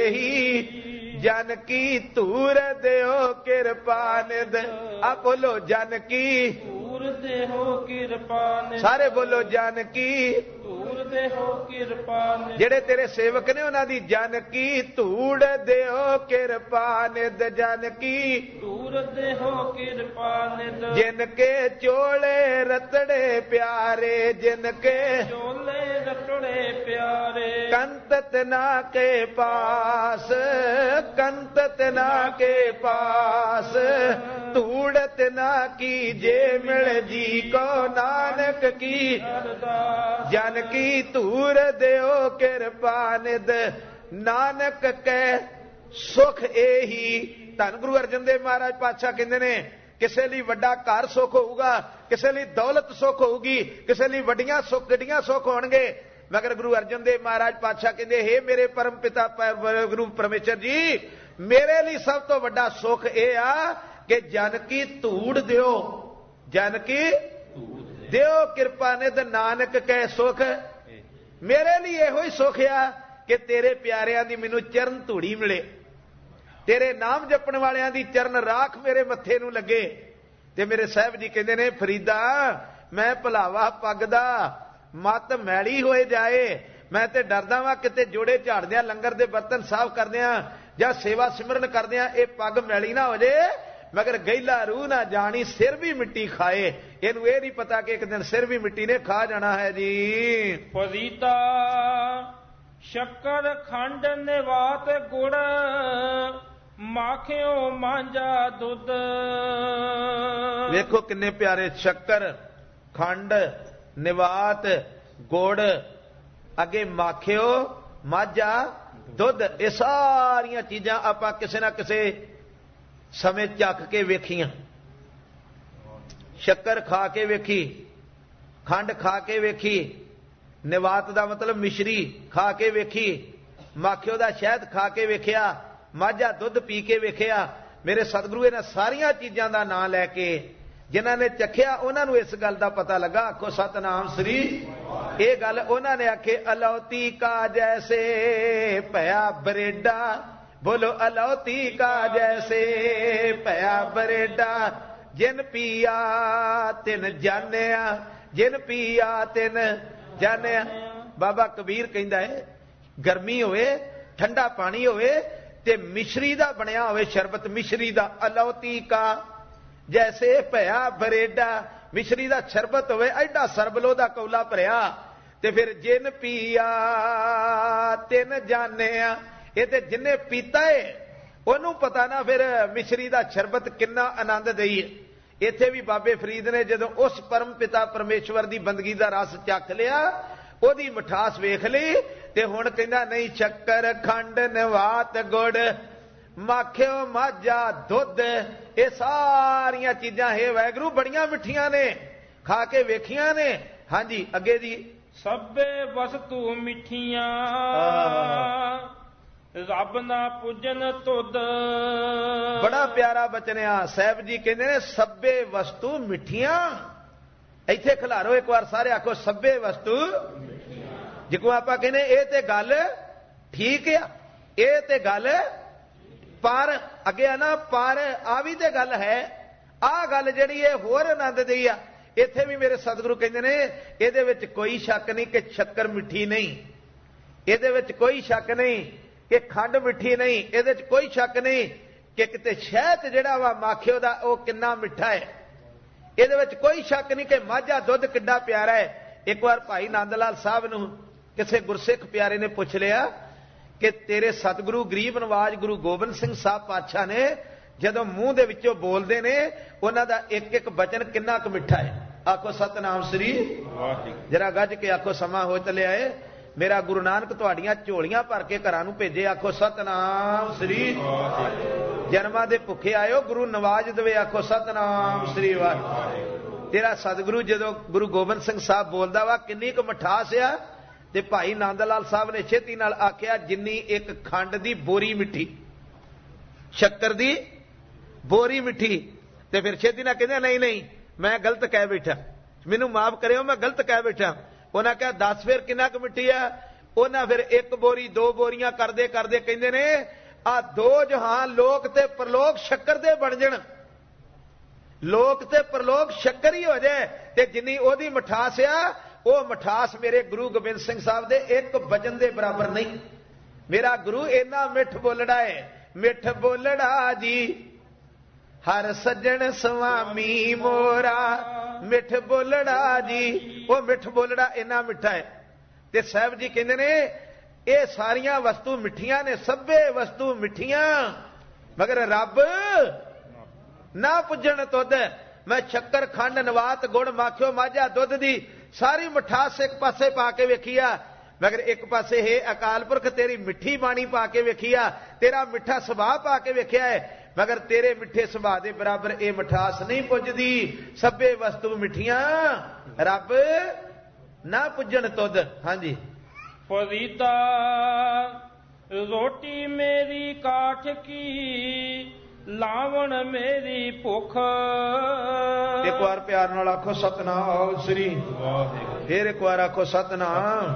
ਦੇਹੀ, ਜਨ ਕੀ ਧੂਰ ਦਿਓ ਕਿਰਪਾ ਨਿਧ। ਆ ਬੋਲੋ, ਜਨ ਕੀ ਧੂਰ ਦੇਹੋ ਕਿਰਪਾ ਨਿਧ। ਸਾਰੇ ਬੋਲੋ, ਜਨ ਕੀ ਧੂਰ ਦੇਹੋ ਕਿਰਪਾ ਨਿਧ। ਜਿਹੜੇ ਤੇਰੇ ਸੇਵਕ ਨੇ ਉਹਨਾਂ ਦੀ ਜਨ ਕੀ ਧੂੜ ਦਿਓ ਕਿਰਪਾ ਨਿਧ। ਜਨ ਕੀ ਧੂਰ ਦੇਹੋ ਕਿਰਪਾ ਨਿਧ। ਜਿਨ ਕੇ ਚੋਲੇ ਰਤੜੇ ਪਿਆਰੇ, ਜਿਨ ਕੇ ਚੋਲੇ ਰਟੜੇ ਪਿਆਰੇ, ਕੰਤਤ ਨਾ ਕੇ ਪਾਸ, ਕੰਤਤ ਨਾ ਕੇ ਪਾਸ, ਧੂੜਤ ਨਾ ਕੀ ਜੇ ਮਿਲ ਜੀ ਕੋ ਨਾਨਕ ਕੀ ਅਰਦਾਸ। ਜਨ ਕੀ ਧੂਰ ਦਿਓ ਕਿਰਪਾ ਨਿਧ। ਨਾਨਕ ਕੈ ਸੁਖ ਇਹੀ। ਧੰਨ ਗੁਰੂ ਅਰਜਨ ਦੇਵ ਮਹਾਰਾਜ ਪਾਤਸ਼ਾਹ ਕਹਿੰਦੇ ਨੇ, ਕਿਸੇ ਲਈ ਵੱਡਾ ਘਰ ਸੁੱਖ ਹੋਊਗਾ, ਕਿਸੇ ਲਈ ਦੌਲਤ ਸੁੱਖ ਹੋਊਗੀ, ਕਿਸੇ ਲਈ ਵੱਡੀਆਂ ਸੁੱਖ ਗੱਡੀਆਂ ਸੁੱਖ ਹੋਣਗੇ, ਮਗਰ ਗੁਰੂ ਅਰਜਨ ਦੇਵ ਮਹਾਰਾਜ ਪਾਤਸ਼ਾਹ ਕਹਿੰਦੇ, ਹੇ ਮੇਰੇ ਪਰਮ ਪਿਤਾ ਗੁਰੂ ਪਰਮੇਸ਼ਰ ਜੀ, ਮੇਰੇ ਲਈ ਸਭ ਤੋਂ ਵੱਡਾ ਸੁੱਖ ਇਹ ਆ ਕਿ ਜਨ ਕੀ ਧੂੜ ਦਿਓ, ਜਨ ਕੀ ਦਿਓ ਕਿਰਪਾ ਨਿਧ। ਨਾਨਕ ਕੈ ਸੁਖ। ਮੇਰੇ ਲਈ ਇਹੋ ਹੀ ਸੁਖ ਆ ਕਿ ਤੇਰੇ ਪਿਆਰਿਆਂ ਦੀ ਮੈਨੂੰ ਚਰਨ ਧੂੜੀ ਮਿਲੇ, ਤੇਰੇ ਨਾਮ ਜਪਣ ਵਾਲਿਆਂ ਦੀ ਚਰਨ ਰਾਖ ਮੇਰੇ ਮੱਥੇ ਨੂੰ ਲੱਗੇ। ਤੇ ਮੇਰੇ ਸਾਹਿਬ ਜੀ ਕਹਿੰਦੇ ਨੇ, ਫਰੀਦਾ ਮੈਂ ਭੁਲਾਵਾ ਪੱਗ ਦਾ ਮੱਤ ਮੈਲੀ ਹੋਏ ਜਾਏ। ਮੈਂ ਤੇ ਡਰਦਾ ਵਾਂ ਕਿਤੇ ਜੋੜੇ ਝਾੜਦਿਆਂ, ਲੰਗਰ ਦੇ ਬਰਤਨ ਸਾਫ਼ ਕਰਦਿਆਂ ਜਾਂ ਸੇਵਾ ਸਿਮਰਨ ਕਰਦਿਆਂ ਇਹ ਪੱਗ ਮੈਲੀ ਨਾ ਹੋ ਜੇ, ਮਗਰ ਗਹਿਲਾ ਰੂਹ ਨਾ ਜਾਣੀ ਸਿਰ ਵੀ ਮਿੱਟੀ ਖਾਏ। ਇਹਨੂੰ ਇਹ ਨਹੀਂ ਪਤਾ ਕਿ ਇੱਕ ਦਿਨ ਸਿਰ ਵੀ ਮਿੱਟੀ ਨੇ ਖਾ ਜਾਣਾ ਹੈ ਜੀ। ਫਰੀਦਾ ਸ਼ੱਕਰ ਖੰਡ ਨਿਵਾਤ ਗੁੜ, ਮਾਖਿਓ ਮਾਂਜਾ ਦੁੱਧ। ਵੇਖੋ ਕਿੰਨੇ ਪਿਆਰੇ, ਸ਼ੱਕਰ ਖੰਡ ਨਿਵਾਤ ਗੁੜ, ਅੱਗੇ ਮਾਖਿਓ ਮਾਝਾ ਦੁੱਧ। ਇਹ ਸਾਰੀਆਂ ਚੀਜ਼ਾਂ ਆਪਾਂ ਕਿਸੇ ਨਾ ਕਿਸੇ ਸਮੇਂ ਚੱਖ ਕੇ ਵੇਖੀਆਂ। ਸ਼ੱਕਰ ਖਾ ਕੇ ਵੇਖੀ, ਖੰਡ ਖਾ ਕੇ ਵੇਖੀ, ਨਿਵਾਤ ਦਾ ਮਤਲਬ ਮਿਸ਼ਰੀ ਖਾ ਕੇ ਵੇਖੀ, ਮਾਖਿਓ ਦਾ ਸ਼ਹਿਦ ਖਾ ਕੇ ਵੇਖਿਆ, ਮਾਝਾ ਦੁੱਧ ਪੀ ਕੇ ਵੇਖਿਆ। ਮੇਰੇ ਸਤਿਗੁਰੂ ਇਹਨਾਂ ਸਾਰੀਆਂ ਚੀਜ਼ਾਂ ਦਾ ਨਾਂ ਲੈ ਕੇ ਜਿਨ੍ਹਾਂ ਨੇ ਚੱਖਿਆ ਉਹਨਾਂ ਨੂੰ ਇਸ ਗੱਲ ਦਾ ਪਤਾ ਲੱਗਾ। ਆਖੋ ਸਤਨਾਮ ਸ੍ਰੀ। ਇਹ ਗੱਲ ਉਹਨਾਂ ਨੇ ਆਖੇ, ਅਲੌਤੀ ਕਾ ਜੈਸੇ ਭਇਆ ਬਰੇਡਾ। ਬੋਲੋ, ਅਲੌਤੀ ਕਾ ਜੈਸੇ ਭਇਆ ਬਰੇਡਾ, ਜਿਨ ਪੀਆ ਤਿਨ ਜਾਣਿਆ, ਜਿਨ ਪੀਆ ਤਿਨ ਜਾਣਿਆ। ਬਾਬਾ ਕਬੀਰ ਕਹਿੰਦਾ ਹੈ, ਗਰਮੀ ਹੋਵੇ, ਠੰਡਾ ਪਾਣੀ ਹੋਵੇ ਤੇ ਮਿਸ਼ਰੀ ਦਾ ਬਣਿਆ ਹੋਵੇ ਸ਼ਰਬਤ, ਮਿਸ਼ਰੀ ਦਾ, ਅਲੌਤੀ ਕਾ ਜੈਸੇ ਭਇਆ ਬਰੇਡਾ, ਮਿਸ਼ਰੀ ਦਾ ਸ਼ਰਬਤ ਹੋਵੇ, ਐਡਾ ਸਰਬਲੋ ਦਾ ਕੌਲਾ ਭਰਿਆ, ਤੇ ਫਿਰ ਜਿਨ ਪੀਆ ਤਿਨ ਜਾਣਿਆ। ਇਹ ਤੇ ਜਿੰਨੇ ਪੀਤਾ ਏ ਉਹਨੂੰ ਪਤਾ ਨਾ ਫਿਰ ਮਿਸ਼ਰੀ ਦਾ ਸ਼ਰਬਤ ਕਿੰਨਾ ਆਨੰਦ ਦੇਈ ਹੈ। ਇੱਥੇ ਵੀ ਬਾਬੇ ਫਰੀਦ ਨੇ ਜਦੋਂ ਉਸ ਪਰਮ ਪਿਤਾ ਪਰਮੇਸ਼ਵਰ ਦੀ ਬੰਦਗੀ ਦਾ ਰਸ ਚੱਖ ਲਿਆ, ਉਹਦੀ ਮਿਠਾਸ ਵੇਖ ਲਈ, ਤੇ ਹੁਣ ਕਹਿੰਦਾ ਨਹੀਂ, ਸ਼ੱਕਰ ਖੰਡ ਨਿਵਾਤ ਗੁੜ, ਮਾਖਿਓ ਮਾਝਾ ਦੁੱਧ, ਇਹ ਸਾਰੀਆਂ ਚੀਜ਼ਾਂ ਹੈ ਵਾਹਿਗੁਰੂ ਬੜੀਆਂ ਮਿੱਠੀਆਂ ਨੇ, ਖਾ ਕੇ ਵੇਖੀਆਂ ਨੇ। ਹਾਂਜੀ ਅੱਗੇ ਜੀ, ਸਭੇ ਵਸਤੂ ਮਿੱਠੀਆਂ, ਰੱਬ ਨਾ ਪੂਜਨ ਤੁਧ। ਬੜਾ ਪਿਆਰਾ ਬਚਨਿਆ। ਸਾਹਿਬ ਜੀ ਕਹਿੰਦੇ ਨੇ, ਸਭੇ ਵਸਤੂ ਮਿੱਠੀਆਂ। ਇੱਥੇ ਖਿਲਾਰੋ ਇੱਕ ਵਾਰ ਸਾਰੇ, ਆਖੋ ਸਭੇ ਵਸਤੂ। ਜਿਕੋ ਆਪਾਂ ਕਹਿੰਦੇ ਇਹ ਤੇ ਗੱਲ ਠੀਕ ਆ, ਇਹ ਤੇ ਗੱਲ, ਪਰ ਅੱਗੇ ਆ ਨਾ, ਪਰ ਆ ਵੀ ਤੇ ਗੱਲ ਹੈ, ਆਹ ਗੱਲ ਜਿਹੜੀ ਇਹ ਹੋਰ ਆਨੰਦ ਦੀ ਆ। ਇੱਥੇ ਵੀ ਮੇਰੇ ਸਤਿਗੁਰੂ ਕਹਿੰਦੇ ਨੇ, ਇਹਦੇ ਵਿੱਚ ਕੋਈ ਸ਼ੱਕ ਨਹੀਂ ਕਿ ਸ਼ੱਕਰ ਮਿੱਠੀ ਨਹੀਂ, ਇਹਦੇ ਵਿੱਚ ਕੋਈ ਸ਼ੱਕ ਨਹੀਂ ਕਿ ਖੰਡ ਮਿੱਠੀ ਨਹੀਂ, ਇਹਦੇ ਵਿੱਚ ਕੋਈ ਸ਼ੱਕ ਨਹੀਂ ਕਿ ਕਿਤੇ ਸ਼ਹਿਦ ਜਿਹੜਾ ਵਾ ਮਾਖਿਓ ਦਾ ਉਹ ਕਿੰਨਾ ਮਿੱਠਾ ਹੈ, ਇਹਦੇ ਵਿੱਚ ਕੋਈ ਸ਼ੱਕ ਨਹੀਂ ਕਿ ਮਾਝਾ ਦੁੱਧ ਕਿੱਡਾ ਪਿਆਰਾ ਹੈ। ਇੱਕ ਵਾਰ ਭਾਈ ਨੰਦ ਲਾਲ ਸਾਹਿਬ ਨੂੰ ਕਿਸੇ ਗੁਰਸਿੱਖ ਪਿਆਰੇ ਨੇ ਪੁੱਛ ਲਿਆ ਕਿ ਤੇਰੇ ਸਤਿਗੁਰੂ ਗਰੀਬ ਨਵਾਜ ਗੁਰੂ ਗੋਬਿੰਦ ਸਿੰਘ ਸਾਹਿਬ ਪਾਤਸ਼ਾਹ ਨੇ ਜਦੋਂ ਮੂੰਹ ਦੇ ਵਿੱਚੋਂ ਬੋਲਦੇ ਨੇ ਉਹਨਾਂ ਦਾ ਇੱਕ ਇੱਕ ਬਚਨ ਕਿੰਨਾ ਕੁ ਮਿੱਠਾ ਹੈ। ਆਖੋ ਸਤਨਾਮ ਸ੍ਰੀ ਵਾਹਿਗੁਰੂ। ਜਰਾ ਗੱਜ ਕੇ ਆਖੋ ਸਮਾਂ ਹੋ ਚੱਲਿਆ ਏ। ਮੇਰਾ ਗੁਰੂ ਨਾਨਕ ਤੁਹਾਡੀਆਂ ਝੋਲੀਆਂ ਭਰ ਕੇ ਘਰਾਂ ਨੂੰ ਭੇਜੇ। ਆਖੋ ਸਤਨਾਮ ਸ੍ਰੀ ਵਾਹਿਗੁਰੂ। ਜਨਮਾਂ ਦੇ ਭੁੱਖੇ ਆਇਓ, ਗੁਰੂ ਨਵਾਜ ਦੇਵੇ। ਆਖੋ ਸਤਨਾਮ ਸ੍ਰੀ ਵਾਹਿਗੁਰੂ। ਤੇਰਾ ਸਤਿਗੁਰੂ ਜਦੋਂ ਗੁਰੂ ਗੋਬਿੰਦ ਸਿੰਘ ਸਾਹਿਬ ਬੋਲਦਾ ਵਾ ਕਿੰਨੀ ਕੁ ਮਿਠਾਸ ਆ। ਤੇ ਭਾਈ ਨੰਦ ਲਾਲ ਸਾਹਿਬ ਨੇ ਛੇਤੀ ਨਾਲ ਆਖਿਆ ਜਿੰਨੀ ਇੱਕ ਖੰਡ ਦੀ ਬੋਰੀ ਮਿੱਠੀ, ਸ਼ੱਕਰ ਦੀ ਬੋਰੀ ਮਿੱਠੀ। ਤੇ ਫਿਰ ਛੇਤੀ ਨਾਲ ਕਹਿੰਦੇ ਨਹੀਂ ਨਹੀਂ ਮੈਂ ਗਲਤ ਕਹਿ ਬੈਠਾ, ਮੈਨੂੰ ਮਾਫ ਕਰਿਓ ਮੈਂ ਗਲਤ ਕਹਿ ਬੈਠਾ। ਉਹਨਾਂ ਕਿਹਾ ਦੱਸ ਫਿਰ ਕਿੰਨਾ ਕੁ ਮਿੱਠੀ ਆ। ਉਹਨਾਂ ਫਿਰ ਇੱਕ ਬੋਰੀ ਦੋ ਬੋਰੀਆਂ ਕਰਦੇ ਕਰਦੇ ਕਹਿੰਦੇ ਨੇ ਆ ਦੋ ਜਹਾਨ ਲੋਕ ਤੇ ਪਰਲੋਕ ਸ਼ੱਕਰ ਦੇ ਬਣ ਜਾਣ, ਲੋਕ ਤੇ ਪਰਲੋਕ ਸ਼ੱਕਰ ਹੀ ਹੋ ਜਾਏ। ਤੇ ਜਿੰਨੀ ਉਹਦੀ ਮਿਠਾਸ ਆ ਉਹ ਮਿਠਾਸ ਮੇਰੇ ਗੁਰੂ ਗੋਬਿੰਦ ਸਿੰਘ ਸਾਹਿਬ ਦੇ ਇੱਕ ਵਚਨ ਦੇ ਬਰਾਬਰ ਨਹੀਂ। ਮੇਰਾ ਗੁਰੂ ਇੰਨਾ ਮਿੱਠ ਬੋਲੜਾ ਹੈ, ਮਿੱਠ ਬੋਲੜਾ ਜੀ ਹਰ ਸੱਜਣ ਸੁਆਮੀ ਮੋਰਾ, ਮਿੱਠ ਬੋਲੜਾ ਜੀ। ਉਹ ਮਿੱਠ ਬੋਲੜਾ ਇੰਨਾ ਮਿੱਠਾ ਹੈ। ਤੇ ਸਾਹਿਬ ਜੀ ਕਹਿੰਦੇ ਨੇ ਇਹ ਸਾਰੀਆਂ ਵਸਤੂ ਮਿੱਠੀਆਂ ਨੇ, ਸਭੇ ਵਸਤੂ ਮਿੱਠੀਆਂ ਮਗਰ ਰੱਬ ਨਾ ਪੁੱਜਣ ਤੁਧ। ਮੈਂ ਸ਼ੱਕਰ ਖੰਡ ਨਵਾਤ ਗੁੜ ਮਾਖਿਓ ਮਾਝਾ ਦੁੱਧ ਦੀ ਸਾਰੀ ਮਿਠਾਸ ਇੱਕ ਪਾਸੇ ਪਾ ਕੇ ਵੇਖੀ ਆ, ਮਗਰ ਇੱਕ ਪਾਸੇ ਹੈ ਅਕਾਲ ਪੁਰਖ ਤੇਰੀ ਮਿੱਠੀ ਬਾਣੀ ਪਾ ਕੇ ਵੇਖੀ ਆ, ਤੇਰਾ ਮਿੱਠਾ ਸੁਭਾਅ ਪਾ ਕੇ ਵੇਖਿਆ ਹੈ, ਮਗਰ ਤੇਰੇ ਮਿੱਠੇ ਸੁਭਾਅ ਦੇ ਬਰਾਬਰ ਇਹ ਮਿਠਾਸ ਨਹੀਂ ਪੁੱਜਦੀ। ਸਭੇ ਵਸਤੂ ਮਿੱਠੀਆਂ ਰੱਬ ਨਾ ਪੁੱਜਣ ਤੁਧ। ਹਾਂਜੀ। ਫਰੀਦਾ ਰੋਟੀ ਮੇਰੀ ਕਾਠ ਕੀ, ਲਾਵਣ ਮੇਰੀ ਭੁੱਖ। ਇੱਕ ਵਾਰ ਪਿਆਰ ਨਾਲ ਆਖੋ ਸਤਨਾਮ ਸ੍ਰੀ ਵਾਹਿਗੁਰੂ। ਫਿਰ ਇੱਕ ਵਾਰ ਆਖੋ ਸਤਨਾਮ।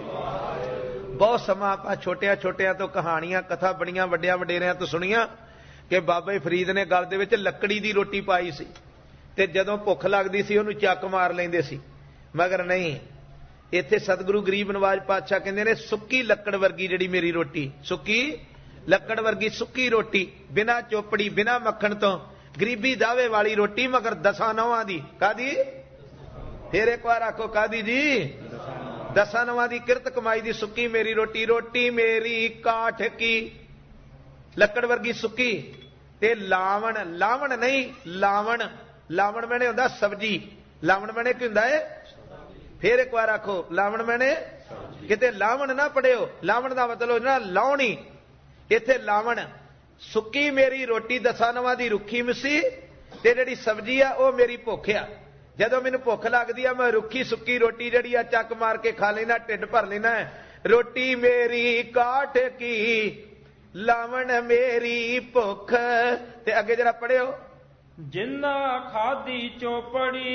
ਬਹੁਤ ਸਮਾਂ ਆਪਾਂ ਛੋਟਿਆਂ ਛੋਟਿਆਂ ਤੋਂ ਕਹਾਣੀਆਂ ਕਥਾ ਬੜੀਆਂ ਵੱਡਿਆਂ ਵਡੇਰਿਆਂ ਤੋਂ ਸੁਣੀਆਂ ਕਿ ਬਾਬਾ ਫਰੀਦ ਨੇ ਗਲ ਦੇ ਵਿੱਚ ਲੱਕੜੀ ਦੀ ਰੋਟੀ ਪਾਈ ਸੀ ਤੇ ਜਦੋਂ ਭੁੱਖ ਲੱਗਦੀ ਸੀ ਉਹਨੂੰ ਚੱਕ ਮਾਰ ਲੈਂਦੇ ਸੀ। ਮਗਰ ਨਹੀਂ, ਇੱਥੇ ਸਤਿਗੁਰੂ ਗਰੀਬ ਨਵਾਜ ਪਾਤਸ਼ਾਹ ਕਹਿੰਦੇ ਨੇ ਸੁੱਕੀ ਲੱਕੜ ਵਰਗੀ ਜਿਹੜੀ ਮੇਰੀ ਰੋਟੀ, ਸੁੱਕੀ ਲੱਕੜ ਵਰਗੀ ਸੁੱਕੀ ਰੋਟੀ, ਬਿਨਾਂ ਚੋਪੜੀ ਬਿਨਾਂ ਮੱਖਣ ਤੋਂ, ਗਰੀਬੀ ਦਾਵੇ ਵਾਲੀ ਰੋਟੀ ਮਗਰ 10 ਨੌਆਂ ਦੀ। ਕਾਦੀ? ਫੇਰ ਇੱਕ ਵਾਰ ਆਖੋ ਕਾਦੀ ਜੀ? 10 ਨੌਆਂ ਦੀ ਕਿਰਤ ਕਮਾਈ ਦੀ ਸੁੱਕੀ ਮੇਰੀ ਰੋਟੀ। ਰੋਟੀ ਮੇਰੀ ਕਾਠ ਕੀ, ਲੱਕੜ ਵਰਗੀ ਸੁੱਕੀ। ਤੇ ਲਾਵਣ, ਲਾਵਣ ਨਹੀਂ ਲਾਵਣ, ਲਾਵਣ ਮੈਨੇ ਹੁੰਦਾ ਸਬਜੀ, ਲਾਵਣ ਮੈਨੇ ਕੀ ਹੁੰਦਾ ਹੈ? ਫੇਰ ਇੱਕ ਵਾਰ ਆਖੋ ਲਾਵਣ ਮੈਨੇ, ਕਿਤੇ ਲਾਵਣ ਨਾ ਪੜਿਓ, ਲਾਵਣ ਦਾ ਮਤਲਬ ਨਾ ਲਾਉਣੀ। ਇੱਥੇ ਲਾਵਣ ਸੁੱਕੀ ਮੇਰੀ ਰੋਟੀ 10 ਨੌਆਂ ਦੀ ਰੁੱਖੀ ਮਿੱਸੀ ਤੇ ਜਿਹੜੀ ਸਬਜੀ ਆ ਉਹ ਮੇਰੀ ਭੁੱਖ ਆ। ਜਦੋਂ ਮੈਨੂੰ ਭੁੱਖ ਲੱਗਦੀ ਆ ਮੈਂ ਰੁੱਖੀ ਸੁੱਕੀ ਰੋਟੀ ਜਿਹੜੀ ਆ ਚੱਕ ਮਾਰ ਕੇ ਖਾ ਲੈਣਾ, ਢਿੱਡ ਭਰ ਲੈਣਾ। ਰੋਟੀ ਮੇਰੀ ਕਾਠ ਕੀ, ਲਾਵਣ ਮੇਰੀ ਭੁੱਖ। ਤੇ ਅੱਗੇ ਜਰਾ ਪੜਿਓ। ਜਿੰਨਾ ਖਾਦੀ ਚੋਪੜੀ